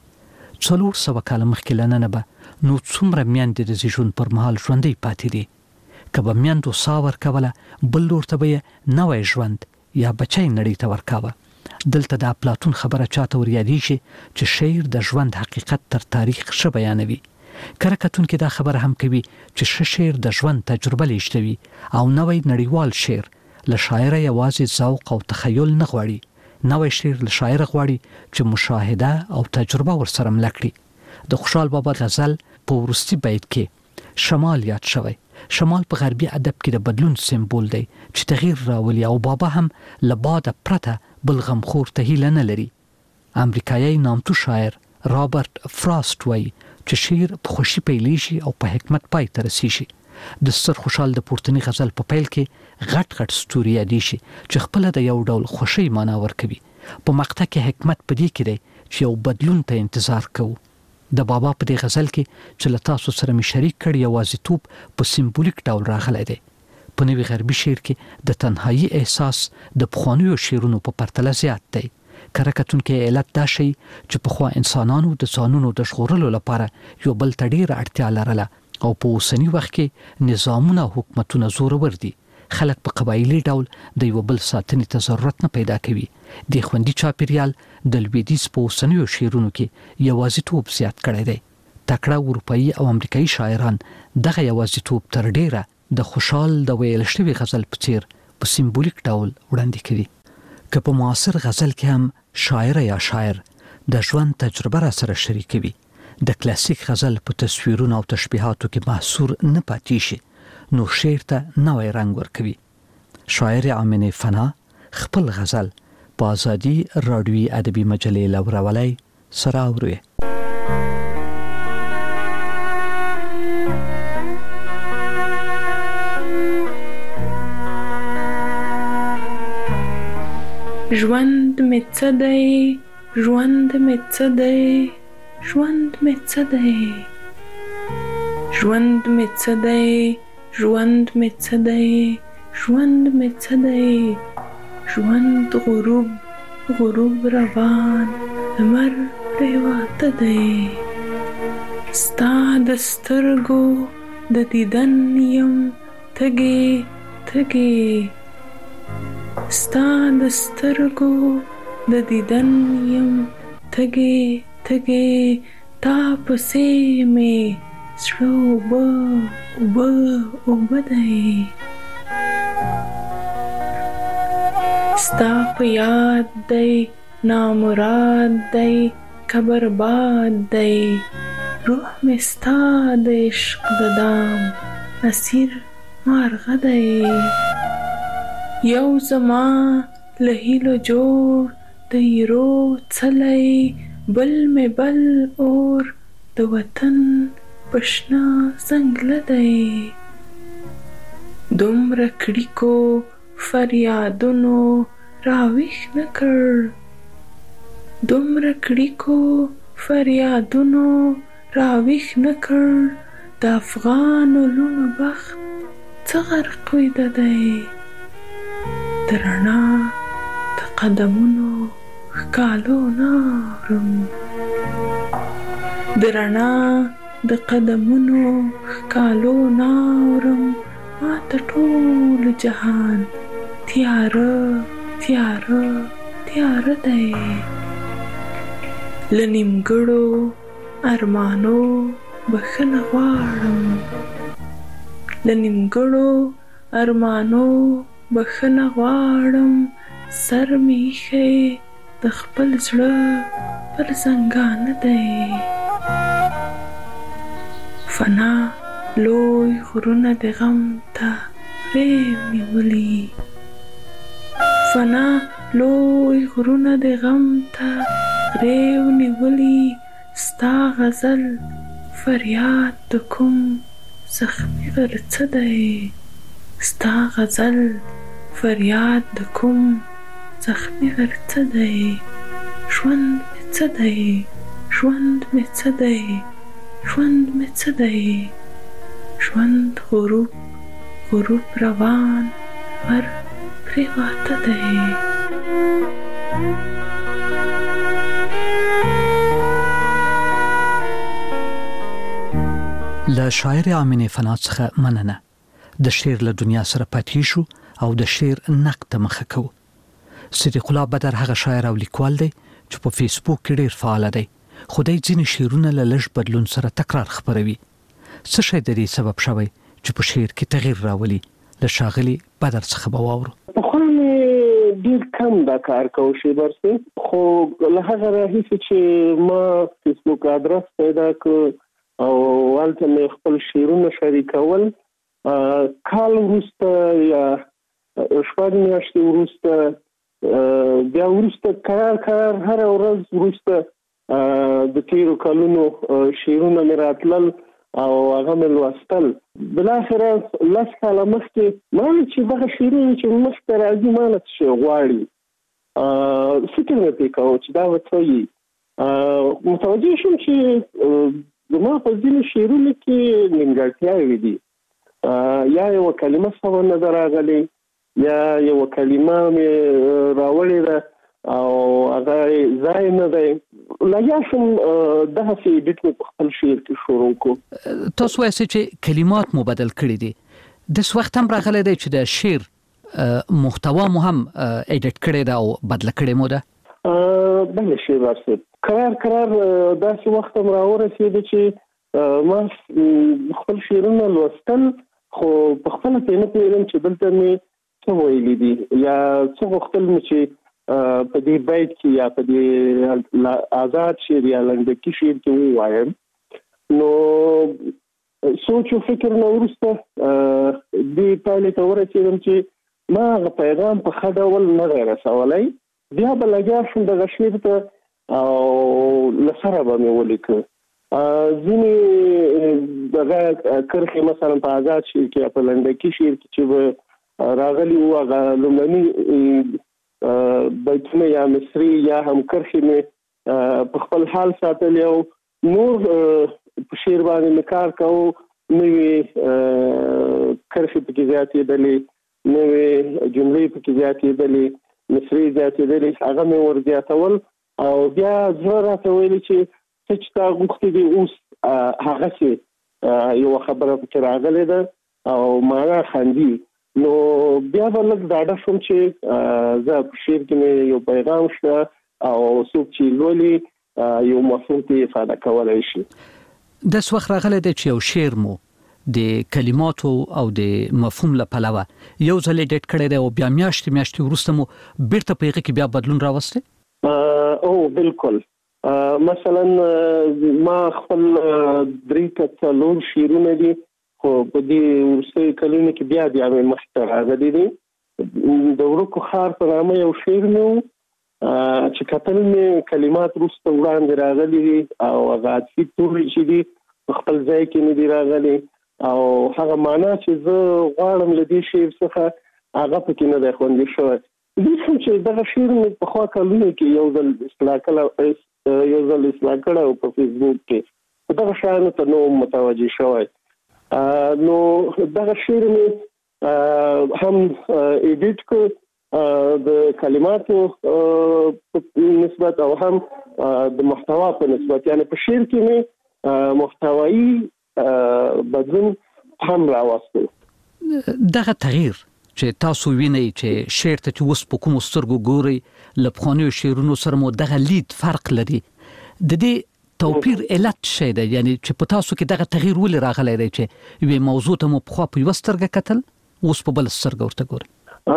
څلور سوه کاله مخکې له ننه به نو څومره میندې د زیږون پر مهال ژوندۍ پاتې دي که به میندو ساه ورکوله بل لور ته به یې نوی ژوند یا بچی نړۍ ته ورکاوه دلته د اپلاتون خبره چاته ور یادېږي چې شعر د ژوند حقیقت تر تاریخ ښه بیانوي کره کتونکي دا خبره هم کوي چې ښه شعر د ژوند تجربه لیږدوي او نوی نړیوال شعر له شاعره یوازې ذوق او تخیل نه غواړي نوی شعر له شاعره غواړي چې مشاهده او تجربه ورسره مله کړي د خوشحال بابا غزل په وروستي بیت کې شمال یاد شوی شمال په غربي ادب کې د بدلون سمبول دی چې تغییر راولي او بابا هم له باده پرته بل غمخور ته هیله نه لري امریکایي نامتو شاعر رابرټ فراسټ وایي چې شعر په خوشي پیلېږي او په حکمت پای ته رسیږي د ستر خوشحال د پورتني غزل په پیل کې غټ غټ ستوري یادې شي چې خپل د یو ډول خوشي معنا ورکوي په مقطع کې حکمت پدې کې دی چې یو بدلون ته انتظار کوو د بابا په دې غزل کې چې له تاسو سره می شریک کړی یوازیتوب په سمبولیک ډول راغلی دی په نوي غربي شعر کې د تنهایی احساس د پخوانیو شعرونو په پرتله زیات دی کره کتونکي علت دا شي چې پخوا انسانانو د ځانونو د ژغورلو لپاره یو بل ته ډېره اړتیا لرله او په اوسني وخت کې نظامونه او حکومتونه زورور دي خلک په قبایلي ډول د یو بل ساتنې ته ضرورت نه پیدا کوي د خوندي چاپیریال د لویدیځ په اوسنیو شعرونو کې یوازیتوب زیات کړی دی تکړه اروپایي او امریکایي شاعران دغه یوازیتوب تر ډېره د خوشحال د ویل شوي غزل په څیر په سمبولیک ډول وړاندې کوي که په معاصر غزل کې هم شاعر یا شاعر د ژوند تجربه را سره شریکوي د کلاسیک غزل په تصویرونو او تشبیهاتو کې محصور نه پاتې شي نو شعر ته نوی رنګ ورکوي شاعر آمنه فنا خپل غزل په ازادي راډیوي ادبي مجلې لورولی سره اوري ژوند می څه دی ژوند می څه دی ژوند مې څه دی ژوند مې څه دی ژوند مې څه دی ژوند مې څه دی ژوند غروب غروب روان لمر پرېواته دی ستا د سترګو د دیدن یم تږې تږې ستا د سترګو د دیدن یم تږې تږې تا پسې مې زړه اوبه اوبه اوبه دی ستا په یاد دی نامراد دی که برباد دی روح مې ستا د عشق د دام اسیر مارغه دی یو زما له هیلو جوړ د ایرو څلی بل مې بل اور د وطن په شنه ځنګله دی دومره کړیکو فریادونو راویښ نه کړ دومره کړیکو فریادونو راویښ نه کړ د افغانو لوڼو بخت څه غرقیده دی د رڼا د قدمونو ښکالو نه اورم د رڼا د قدمونو ښکالو نه اورم ما ته ټول جهان تیاره تیاره تیاره دی له نیمګړو ارمانو بخښنه غواړم له نیمګړو ارمانو بخښنه غواړم سر مې ایښی د خپل زړه پر زنګانه دی فنا لوی غرونه د غم ته غریو نیولي فنا لوی غرونه د غم ته غریو نیولي ستا غزل فریاد د کوم زخمي غرڅه دی ستا غزل فریاد د کوم زخمي غرڅه دی ژوند مې څه دی ژوند مې څه دی ژوند مې څه دی ژوند غروب غروب روان ور پرېواته دی له شاعر امینه فنا څخه مننه د شعر له دنیا سره پاتې شو او د شعر نقد ته مخه کو صدیق الله بدر هغه شاعر او لیکوال دی چې په فیسبوک کې ډیر فعال دی خدای ځینې شعرونه له لږ بدلون سره تکرار خبروي څه شی د دې سبب شوی چې په شعر کې تغییر راولي له شاغلي بدر څخه به واورو خو ډیر کم دا کار کوي شي برسه خو له هغه راهیسې چې ما فیسبوک ادرس پیدا کړ او والته مې خپل شعرونه شریکول کال وروسته یا شپږ میاشتې وروسته بیا وروسته کار کار هر ورځ وروسته د تیرو کلونو شعرونه مې راتلل او هغه مې لوستل بالاخره لس کاله مخکې ما چې دغه شعرونه چې مخکې راځي ما نه څه غواړي فکر مې پرې کاوه چې دا به څه وي متوجه شوم چې زما په ځینو شعرونو کې نیمګړتیاوې دي یا یوه کلمه سمه نه ده راغلې یا یوه کلمه مې راوړې ده او هغه ځای نه دی لګیا شوم دغسې ایډیټ مې په خپل شعر کې شروع کړو تاسو وایئ چې کلمات مو بدل کړي دي داس وخت هم راغلی دی چې د شعر محتوا مو هم ایډیټ کړی ده او بدله کړې مو ده بله شی برصد قرار قرار داسې وخت هم راورسېده چې ما خپل شعرونه لوستل خو په خپله پرې نه پوهېدم چې دلته مې څه ویلي دي یا څه غوښتل مې چې په دې بیت کې یا په دې آزاد شعر یا لنډکي شعر کې ووایم نو سوچ او فکر نه وروسته دې پایلې ته ورسېدم چې ما هغه پیغام په ښه ډول نه دی رسولی بیا به لګیا شوم دغه شعر ته او له سره به مې ولیکه ځینې دغه کرښې مثلا په آزاد شعر کې یا په لنډکي شعر کې چې به راغلي وو هغه لومړني بیتونه یا مصري یا هم کرښې مې په خپل حال ساتلې او نور په شعر باندې کار کوو، نوې کرښې پکې زیاتې دلې، نوې جملې پکې زیاتې دلې، مصري زیاتې دلې، هغه مې ور زیاتول او بیا زه راته ویلي چې څه چې تا غوښتي دي اوس هغسې یوه خبره پکې راغلې ده او معنا خندي. نو بیا به لږ ډاډه شوم چې زه په شعر کې مې یو پیغام شته او څوک چې لولي یو مفهوم ته افاده کولی شي. داس وخت راغلی دی چې یو شعر مو د کلماتو او د مفهوم له پلوه یو ځل ډیټ کړی دی او بیا میاشتې میاشتې وروسته مو بیرته په هغې کې بیا بدلون راوستی؟ او بالکل. مثلا ما خپل درې که څلور شعرونه دي خو په دې وروستیو کلونو کې بیا بیا مې مخې ته راغلي دي. د ورکو ښار په نامه یو شعر مې و چې کتل مې کلمات وروسته وړاندې راغلي دي او هغه عطفي توري چې دي په خپل ځای کې مې دي راغلي او هغه معنا چې زه غواړم له دې شعر څخه هغه پکې نه دی خوندي شوی. دې شم چې دغه شعر مې پخوا کلونو کې یو ځل اصلاح کړی یو ځل اصلاح کړی او په فیسبوک کې دغه شیانو ته نه وم متوجه شوی. نو دغه شعر مې هم ایډیټ کړ د کلماتو په نسبت او هم د محتوا په نسبت، یعنی په شعر کې مې محتوایی بدلون هم راوستو. دغه تغییر چې تاسو وینئ چې شعر ته چې اوس په کومو سترګو ګورئ له پخوانیو شعرونو سره مو دغه لید فرق لري، د دې توپیر علت شی دی؟ یعنی چې په تاسو کې دغه تغییر ولې راغلی دی چې یوې موضوع ته مو پخوا په یوه سترګه کتل اوس په بله سترګه ورته ګورئ؟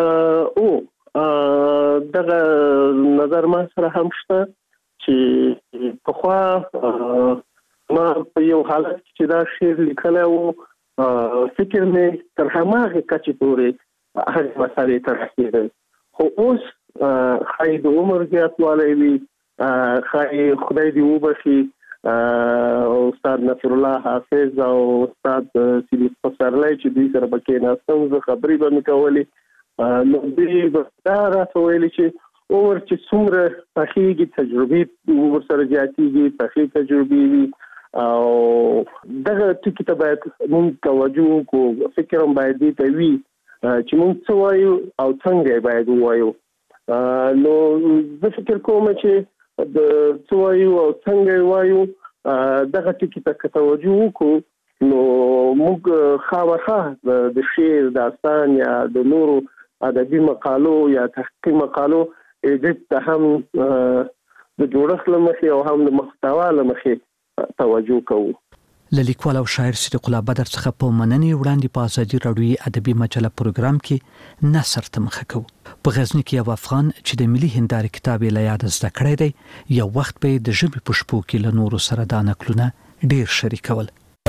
او دغه نظر ما سره هم شته چې پخوا ما په یو حالت کې چې دا شعر لیکلی و فکر مې تر هماغې کچې پورې هغې مسالې ته رسېدل، خو اوس ښایي د عمر زیاتوالی وي، ښایي خدای دې وبخي استاد نصر الله حافظ او استاد صدیق پسرلی چې دوی سره به کېناستم زه خبرې به مې کولې، نو دوی به دا راته ویلي چې عمر چې څومره پخېږي تجربې ورسره زیاتېږي، پخې تجربې وي او دغه ټکي ته باید مونږ توجه وکړو، فکر هم باید دې ته وي چې مونږ څه وایو او څنګه یې باید ووایو. نو زه فکر کوم چې د څه وایو او څنګه یې وایو دغه ټکي ته که توجه وکړو نو موږ خامخا د شعر داستان یا د نورو ادبي مقالو یا تحقیقي مقالو ایډیټ ته هم د جوړښت له مخې او هم د محتوا له مخې توجه کوو. له لیکوال او شاعر صدیق الله بدر څخه په مننې وړاندې په ازادي راډیوي ادبي مجله پروګرام کې نثر ته مخه کوو. په غزني کې یو افغان چې د ملي هندارې کتاب یې له یاده زده کړی دی، یو وخت به د ژبې په شپو کې له نورو سره دا نقلونه ډیر شریکول.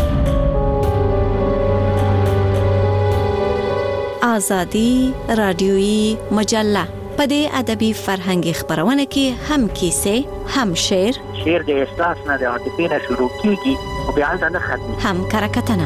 ازادي راډیوي مجله په دې ادبي فرهنګي خبرونه کې هم کیسې، هم شعر، شعر د احساس نه د عاطفې نه شروع کیږي او بیا هلته نه ختمي، هم کرکټنه.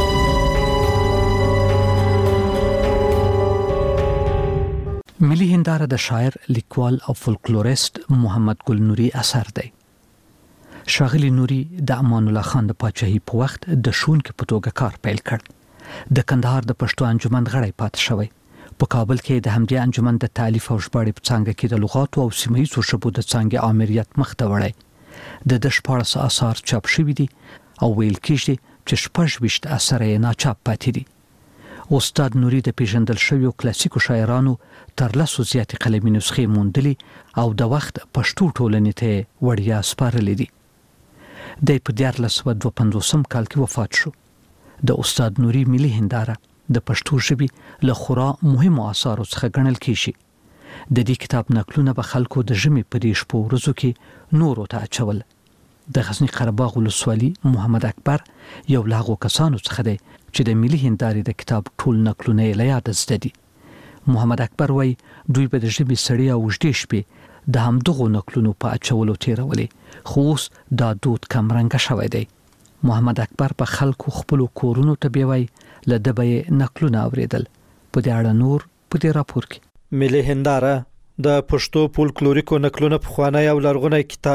ملي هنداره د شاعر، لیکوال او فولکلوریست محمد ګل نوري اثر دی. ښاغلي نوري د امان الله خان د پاچاهۍ په وخت د ښوونکي په توګه کار پیل کړ. د کندهار د پښتو انجمن غړی پاتې شوی. په کابل کې د همدې انجمن د تالیف او ژباړې په څانګه کې د لغاتو او سیمه‌ییزو ژبو د څانګې آمریت مخ ته وړی. د ده شپاړس آثار چاپ شوي دي او ویل کېږي چې شپږ ویشت اثره یې ناچاپ پاتې دي. استاد نوري د پیژندل شویو کلاسیکو شاعرانو تر لسو زیاتې قلمي نسخې موندلې او د وخت پښتو ټولنې ته وړیا سپارلې دي. دی په دیارلس سوه دوه پنځوسم کال کې وفات شو. د استاد نوري ملي هنداره د پښتو ژبې له خورا مهمو اثارو څخه ګڼل کېږي. د دې کتاب نقلونه به خلکو د ژمي په دې شپو ورځو کې نورو ته اچول. د غزني قره باغ ولسوالي محمد اکبر یو له هغو کسانو څخه دی چې د ملي هندارې د کتاب ټول نقلونه یې له یاده زده دي. محمد اکبر وایي دوی به د ژمي سړې او اوږدې شپې د همدغو نقلونو په اچولو تېرولې، خو اوس دا دود کمرنګه شوی دی. محمد اکبر په خلکو خپلو کورونو ته بیوي له ده به یې نقلونه اورېدل. په دې اړه نور په دې راپور کې. ملي هنداره د پښتو فولکلوریکو نقلونه پخوانی او لرغونی کتاب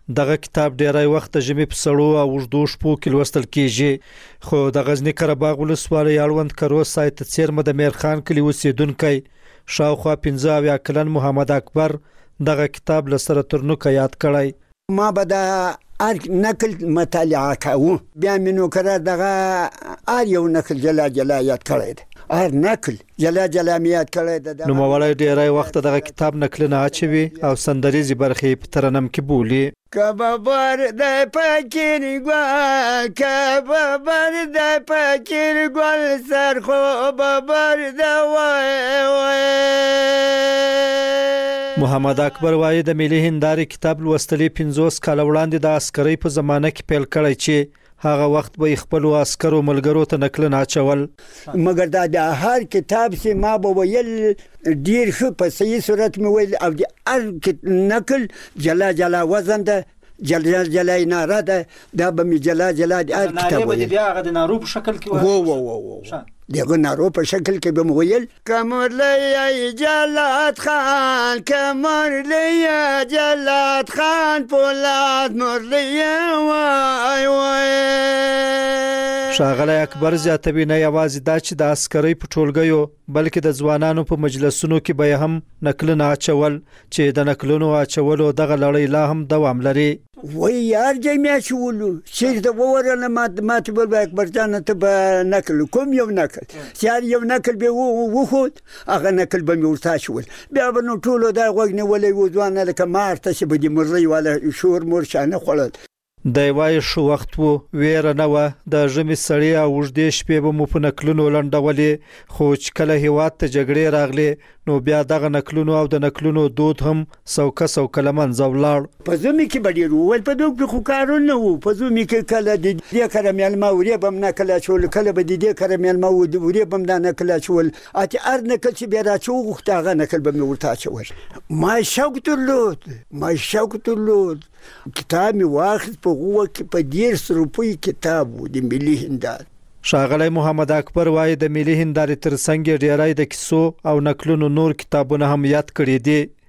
دغه کتاب ډیری وخت د ژمي په سړو او اوږدو شپو کې لوستل کیږي خو د غزنی قره باغ ولسوالۍ اړوند کرو سایت څیرمه د میرخان کلی اوسیدونکو شاوخوا پنځه اویا کلن محمد اکبر دغه کتاب لسره ترنوکه یاد کړی ما به د ار نقل مطالعه کوو بیا مینو قرار دغه ار یو نقل جلا جلا یاد کړی دی ار نقل جلا جلا میاد کړی دی نو مولای ډیری وخت دغه کتاب نقلونه اچوي او سندریزي برخې په ترنم کې بولی کبابر د پکیر ګل کبابر د پکیر ګل سر خو بابر د وای وای محمد اکبر وایي د ملي هندارې کتاب لوستلې پنځوس کال وړاندې د عسکرۍ په زمانه کې پیل کړی چې هغه وخت به خپل عسکرو ملګرو ته نقل اچول مګر دا د هر کتاب سي ما به ویل ډیر ښه په صحیح صورت مې ویل او د هر نقل جلا جلا وزن ده جلا جلا ناره ده دا به می جلا جلا د هر کتاب ویل بیا هغه د نارو په شکل کې وو وو وو دغه نارو په شکل کې به ویل کمرلی جلات خان کمرلی جلات خان پولاد مرلی وای وای ښاغلی اکبر زیاتوي نه یوازې دا چې د عسکرۍ په ټولګیو بلکې د ځوانانو په مجلسونو کې به هم نقلونه اچول چې د نقلونو اچولو دغه لړۍ لا هم دوام لري وای یار جمعه شولو چې د وورنه ما ماته بل اکبر جان ته به نقل کوم یو نقل سیار یو نقل به وو خود هغه نقل به ورتا شول بیا به نو ټولو دا غوګنه ولې وځوانه لکه مارته چې به د مرلي ولا شور مرشانه خړل د وای شو وخت وو ویره نه و د ژمي سړی او وژدې شپې به مو په نقلونو لنډولې خو چې کله هیواد ته جګړې راغلې نو بیا دغه نقلونو او د نقلونو دود هم سوکه سوکه لمنځه ولاړ په زمي کې به ډېر وویل په دوی خو کارونه نه وو په زمي کې کله د دې کره میلمه ورې به هم نقل اچول کله به د دې کره میلمه ورې به هم دا نقل اچول اتې هر نقل چې بیا راچو غوښته هغه نقل به مې ورته اچول ما شوق درلود ما شوق درلود کتاب می واخذ په غوه کې په ډیر روپۍ کتاب و د ملي هندارې ښاغلی محمد اکبر وایي د ملي هندارې ترڅنګ ډیری د کیسو او نقلونو نور کتابونه هم یاد کړي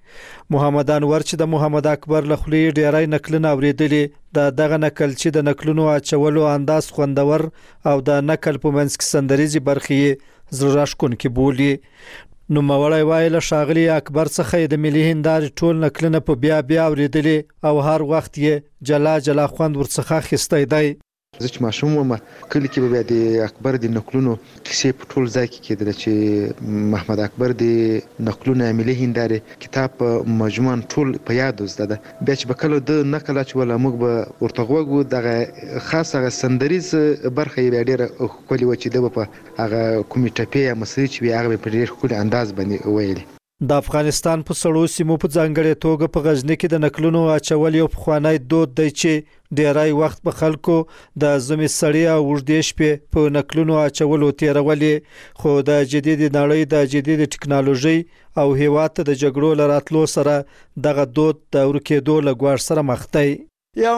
دي محمد انور چې د محمد اکبر له خولې ډیری نقلونه اورېدلي د دغه نقل چې د نقلونو اچولو انداز خوندور او د نقل په منځ کې سندریزي برخې زړه راښکونکې بولي نو مولای وایي له ښاغلي اکبر څخه د ملي هندارې ټول نقلونه په بیا بیا اورېدلي او هر وخت یې جلا جلا خوند ورڅخه اخیستی دی زه چې ماشوم وم کلی کې به بیا د اکبر د نقلونو کیسې په ټول ځای کې کېدله چې محمد اکبر د نقلونه ملي هندارې کتاب په مجموعاً ټول په یادو زده ده بیا چې به کله د نقل اچوله موږ به ورته غوږ وو دغه خاص هغه سندریز برخه یې بیا ډېره ښکلې وه چې ده به په هغه کومې ټپې یا مسرې چې وي هغه به په ډېر ښکلي انداز باندې ویلې د افغانستان په سړو سیمو په ځانګړې توګه په غزنی کې د نقلونو اچول یو پخوانی دود دی چې ډیری وخت په خلکو د زمي سړی او وژدې شپې په نقلونو اچولو تیرولې خو د جدید نړۍ د جدید ټکنالوژي او هیواد د جګړو لراتلو سره دغه دود د ورکېدو لګوار سره مخ دی یو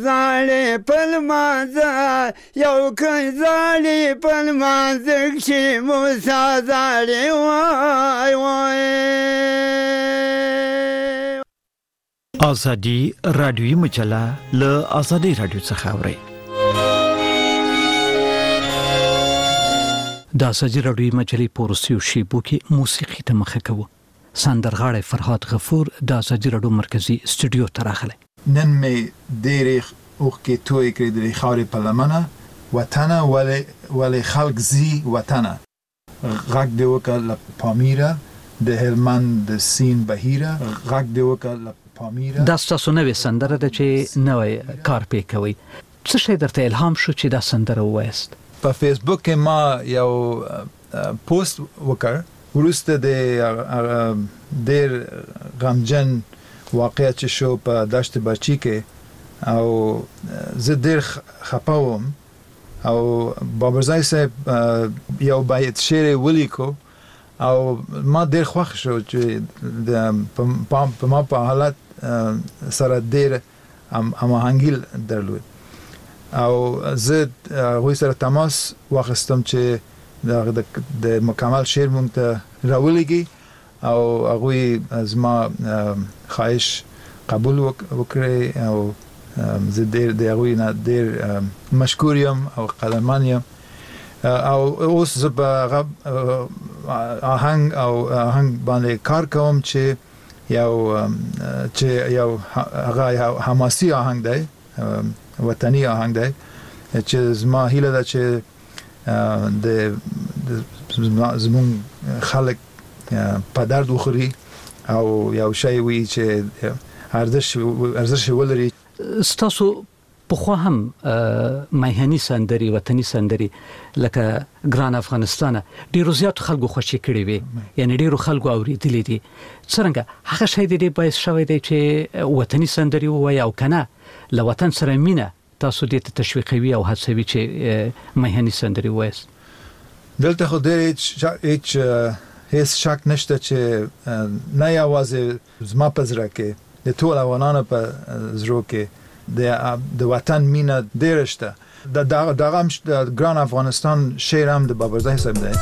کزالی پلمانزه یو کزالی پلمانزه کشی موسا زالی وای وای آزادی رادیویی مجله له آزادی رادیو څخه اورئ د آزادی رادیویی مجلې په روسي شیبو کې موسیقي ته مخه کوو سندرغاړی فرهاد غفور د آزادی رادیو مرکزی استودیو ته راغلی نن می دیری اوخ کې توی کړی د خاورې په لمنه وطن ولی ولی خلق زی وطن غږ دی وکړه پامیره د هلمند د سین بهیره غږ دی وکړه پامیره دا ستاسو نوې سندره ده چې نوې کار پې کوي څه شی درته الهام شو چې دا سندره ووایست په فیسبوک کې ما یو پوسټ وکړ وروسته د ډېر غمجن واقعیت چې شو په دشت برچی کې او زه ډېر خپه وم او بابرزای صاحب یو بیت شعر ولیکو او ما ډېر خوښ شو چې د په ما په حالت سره ډېر هماهنګي درلود او زه هغوی سره تماس واخیستم چې د مکمل شعر مونږ ته راولیږي او هغوی زما خواهش قبول وکړي او زه ډېر د هغوی نه ډېر مشکور یم او قدرمن یم او اوس زه په آهنګ او آهنګ باندې کار کوم چې یو چې یو هغه یو حماسي آهنګ دی وطني آهنګ دی چې زما هیله ده چې د زمونږ خلک په درد وخوري او یو شی وي چې ارزش ارزش ولري. ستاسو پخوا هم مهني سندري وطني سندري لکه ګران افغانستان ډیرو زیات خلکو خوشی کړی وي، یعنی ډیرو خلکو اوریدلې دي. څنګه هغه شی دې باعث شوی دی چې وطني سندري وایي او کنه له وطن سره مینه تاسو دې ته تشویقوي او هڅوي چې مهني سندري وایي؟ دلته خو ډېر هیڅ هیڅ شک نشته چې نه یوازې زما په زړه کې د ټول افغانانو په زړه کې د وطن مینه ډېره شته. دغه هم د ګران افغانستان شعر هم د بابرزی صاحب دی.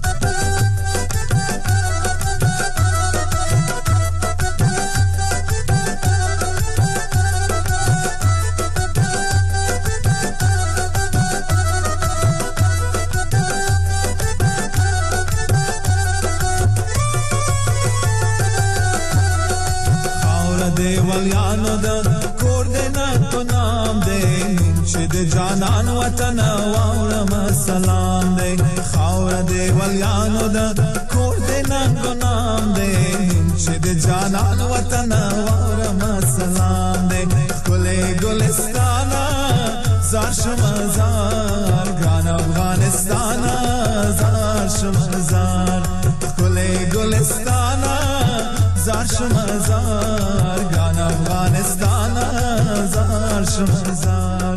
جانان وطن واورم سلام دی، خاور دی ولیانو دا کور دی ننگو نام دی، چې د جانان وطن واورم سلام دی. کلی گلستانا زار شمزار گران افغانستانا زار شمزار، کلی گلستانا زار شمزار گران افغانستانا زار شمزار.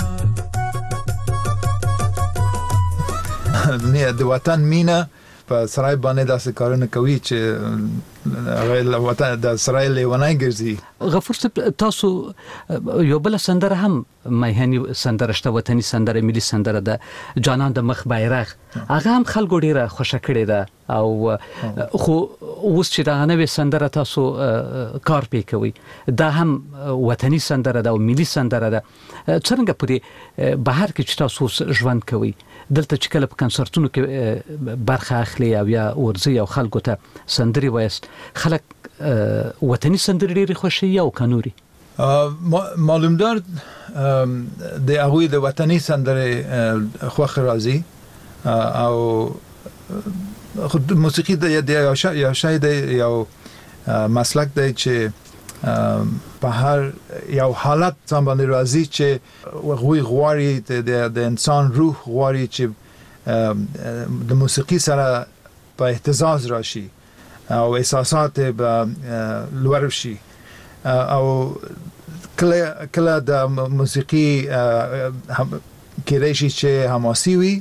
نه د وطن مینه په سرای باندې داسې کارونه کوي چې هغه وطن د سرای لیونای ګرځي. غفور صاحب تاسو یو بل سندره هم مهني سندره شته، وطني سندره، ملي سندره ده، جانان د مخ بیرغ، هغه هم خلکو ډیره خوشا کړی ده او خو اوس چې دا نوې سندره تاسو کار پې کوي دا هم وطني سندره ده او ملي سندره ده. څنګه په دې بهر کې چې تاسو ژوند کوي دلته چې کله په کنسرتونو کې برخه اخلي او یا ورځي او خلکو ته سندري وایست، خلک وطني سندري ډېرې خوښوي او کنوري؟ معلومدار د هغوی د وطني سندرې خوښ راځي او موسیقي د یو شی دی، یو مسلک دی چې په هر یو حالت ځان باندې راځي چې هغوی غواړي د انسان روح غواړي چې د موسیقي سره په اهتزاز راشي او احساسات به لوړ شي او کله کله د موسیقي کېدای شي چې حماسي وي،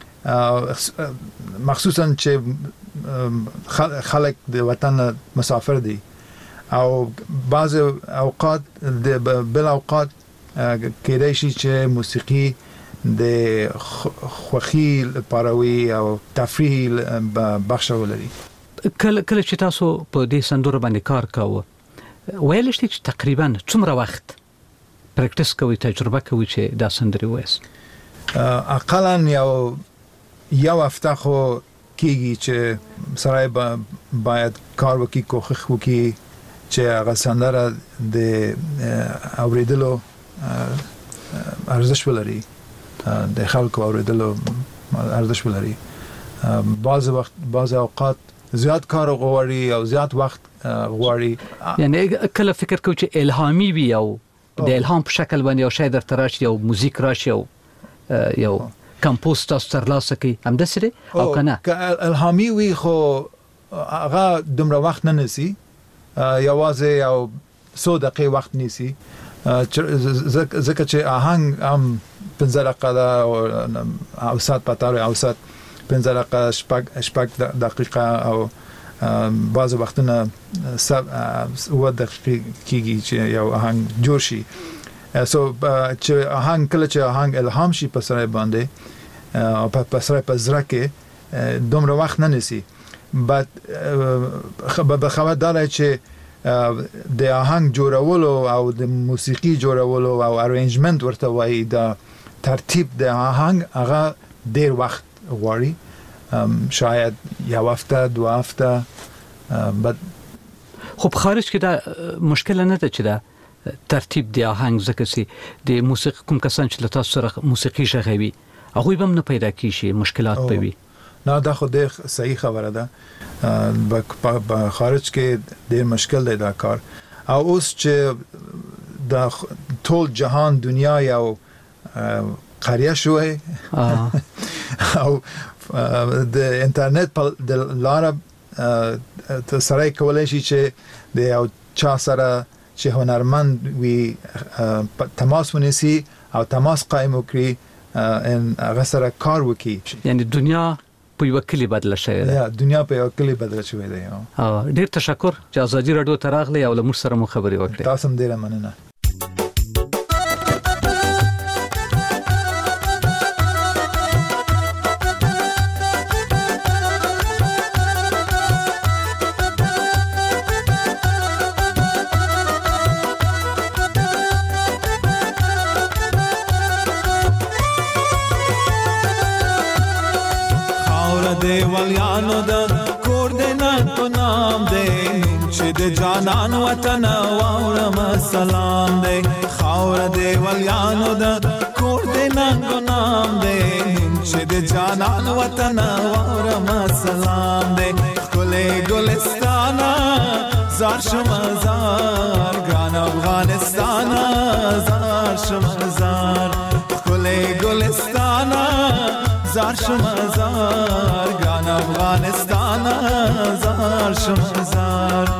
مخصوصا چې خلک د وطن مسافر دي او بعض اوقات د بل اوقات کېدای شي چې موسیقي د خوښي لپاره وي او تفریح بخش ولري. کله کله چې تاسو په دې سندرو باندې کار کاوه ویل شي چې تقریبا څومره وخت پریکټیس کوي، تجربه کوي چې دا سندري وایست؟ اقلا یو یو هفته خو کېږي چې سړی باید کار وکړي، کوښښ وکړي چې هغه سندره د اوریدلو ارزش ولري، د خلکو اوریدلو ارزش ولري. بعض وخت بعض اوقات زیات کار غواړي او زیات وخت غواړي. یعنی کله فکر کوي چې الهامي وي او د الهام په شکل باندې یو شی درته راشي او موزیک راشي او یو کمپوز تاسو ترلاسه کوي، همداسې دی او که نه؟ که الهامي وي خو هغه دومره وخت نه نیسي، یوازې یو څو دقیقې وخت نیسي، ځکه چې آهنګ هم پنځه دقیقه ده او اوسط په طور اوسط پنځه دقیقه شپږ دقیقه او بعض وختونه اووه دقیقې کېږي چې یو آهنګ جوړ شي. سو چې آهنګ کله چې آهنګ الهام شي په سړی باندې او په سړی په زړه کې دومره وخت نه نیسي. بعد به خبردار دی چې د آهنګ جوړولو او د موسیقي جوړولو او ارینجمنت ورته وایي د ترتیب د آهنګ هغه ډیر وخت غواړي شاید یو هفته دو هفته بد خو په خارج کې دا مشکل نه ده چې دا ترتیب د آهنګ ځکه سي د موسیقي کوم کسان چې تاسو سره موسیقي شغوي هغه به نه پیدا کیږي مشکلات پوي نه دا خو د صحیح خبره ده په خارج کې ډیر مشکل دی دا کار او اوس چې د ټول جهان دنیا یو قریه شوی او د انټرنیټ په د لاره ته سره کولای شي چې د یو چا سره چې هنرمند وي تماس ونیسي او تماس قائم وکړي ان هغه سره کار وکړي یعنی دنیا په یو کلی بدل شوی ده یا دنیا په یو کلی بدل شوی ده ډیر تشکر چې ازادي رادیو ته راغلی او له موږ سره مو خبرې وکړې تاسو هم ډیر مننه دیوالیانو د کور د نن په نام دی چې د جانان وطن واورم سلام دی خاور دیوالیانو د کور د نن په نام دی چې د جانان وطن واورم سلام دی کله ګلستان زار شمزار ګران افغانستان زار شمزار کله ګلستان زار شمزار ګران افغانستان زار شمزار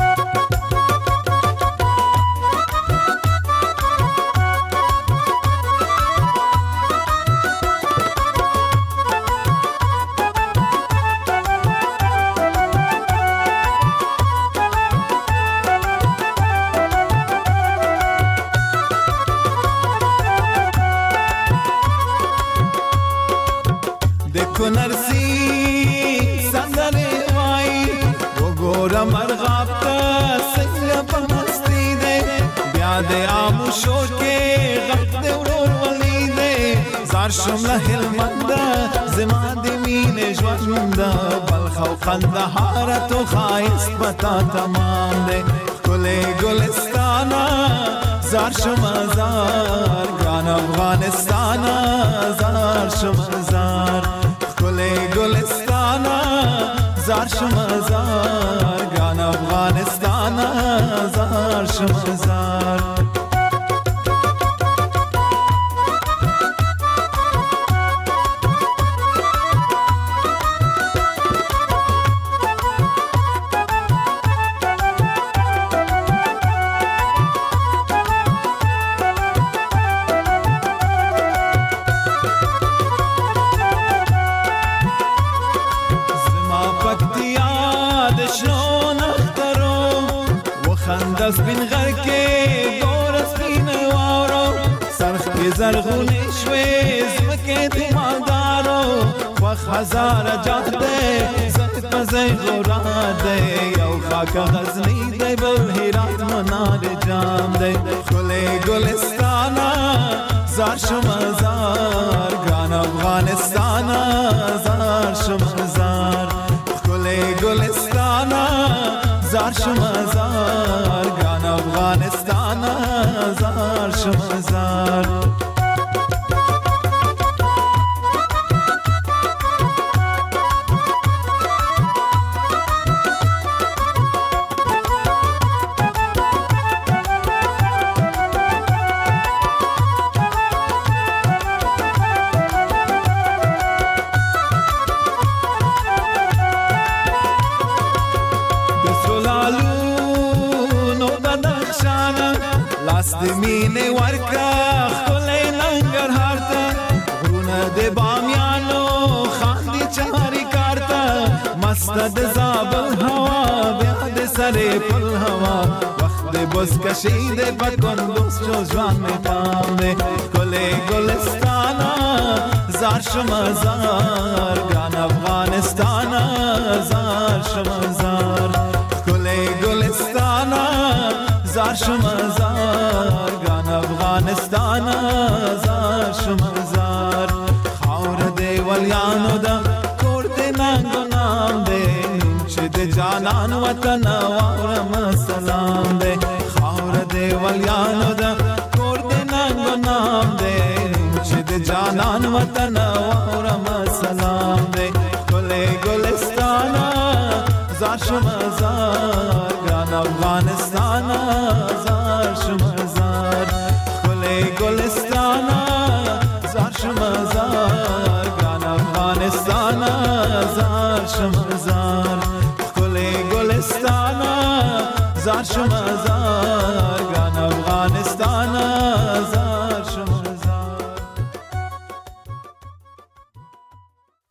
نرسی سندره وای وګوره مرغاب ته څنګه په مستی دی بیا د آموشو کې غږ د ورور ولی دی زار شم له هلمند زما د مینې ژوند بلخ او قندهار تو ښایست پتا تمام دی ښکلی ګلستان زار شم زار ګران افغانستان زار شم زار ګلستان زار شمزار ګران افغانستان زار شمزار سپین غر کې ګور سپین واورو سرخ کې زرغونې شوې زمکې د مالدارو خوښ هزاره جات دی زه په ځای غورا دی یو خاکه غزني دی بل هرات منار جام دی ښکلی ګلستان زار شمزار ګران افغانستان زار شمزار ښکلی ګلستان زار شمزار ګران افغانستان زار شمزار د مینې ورکا خپلې ننګرهار ته غرونه د بامیانو خاندي چاري کار ته مست د زابل هوا بیا د سرې پل هوا وخت د بزکشي د پکندوس جو ځوان مې پام دی ښکلی ګلستان زار شمزار ګران افغانستان زار شمزار ښکلی ګلستان ولیانو دا کور دې ننګو نام دې چې د جانان وطن واورم سلام دې خاور دې ولیانو دا کور دې ننګو نام دې چې د جانان وطن واورم سلام دې ګلې ګلستان زار شمزار ګران افغانستان زار شمزار ګلې ګلستان زار شمزار ګران افغانستان زار شمزار ګلې ګلستان زار شمزار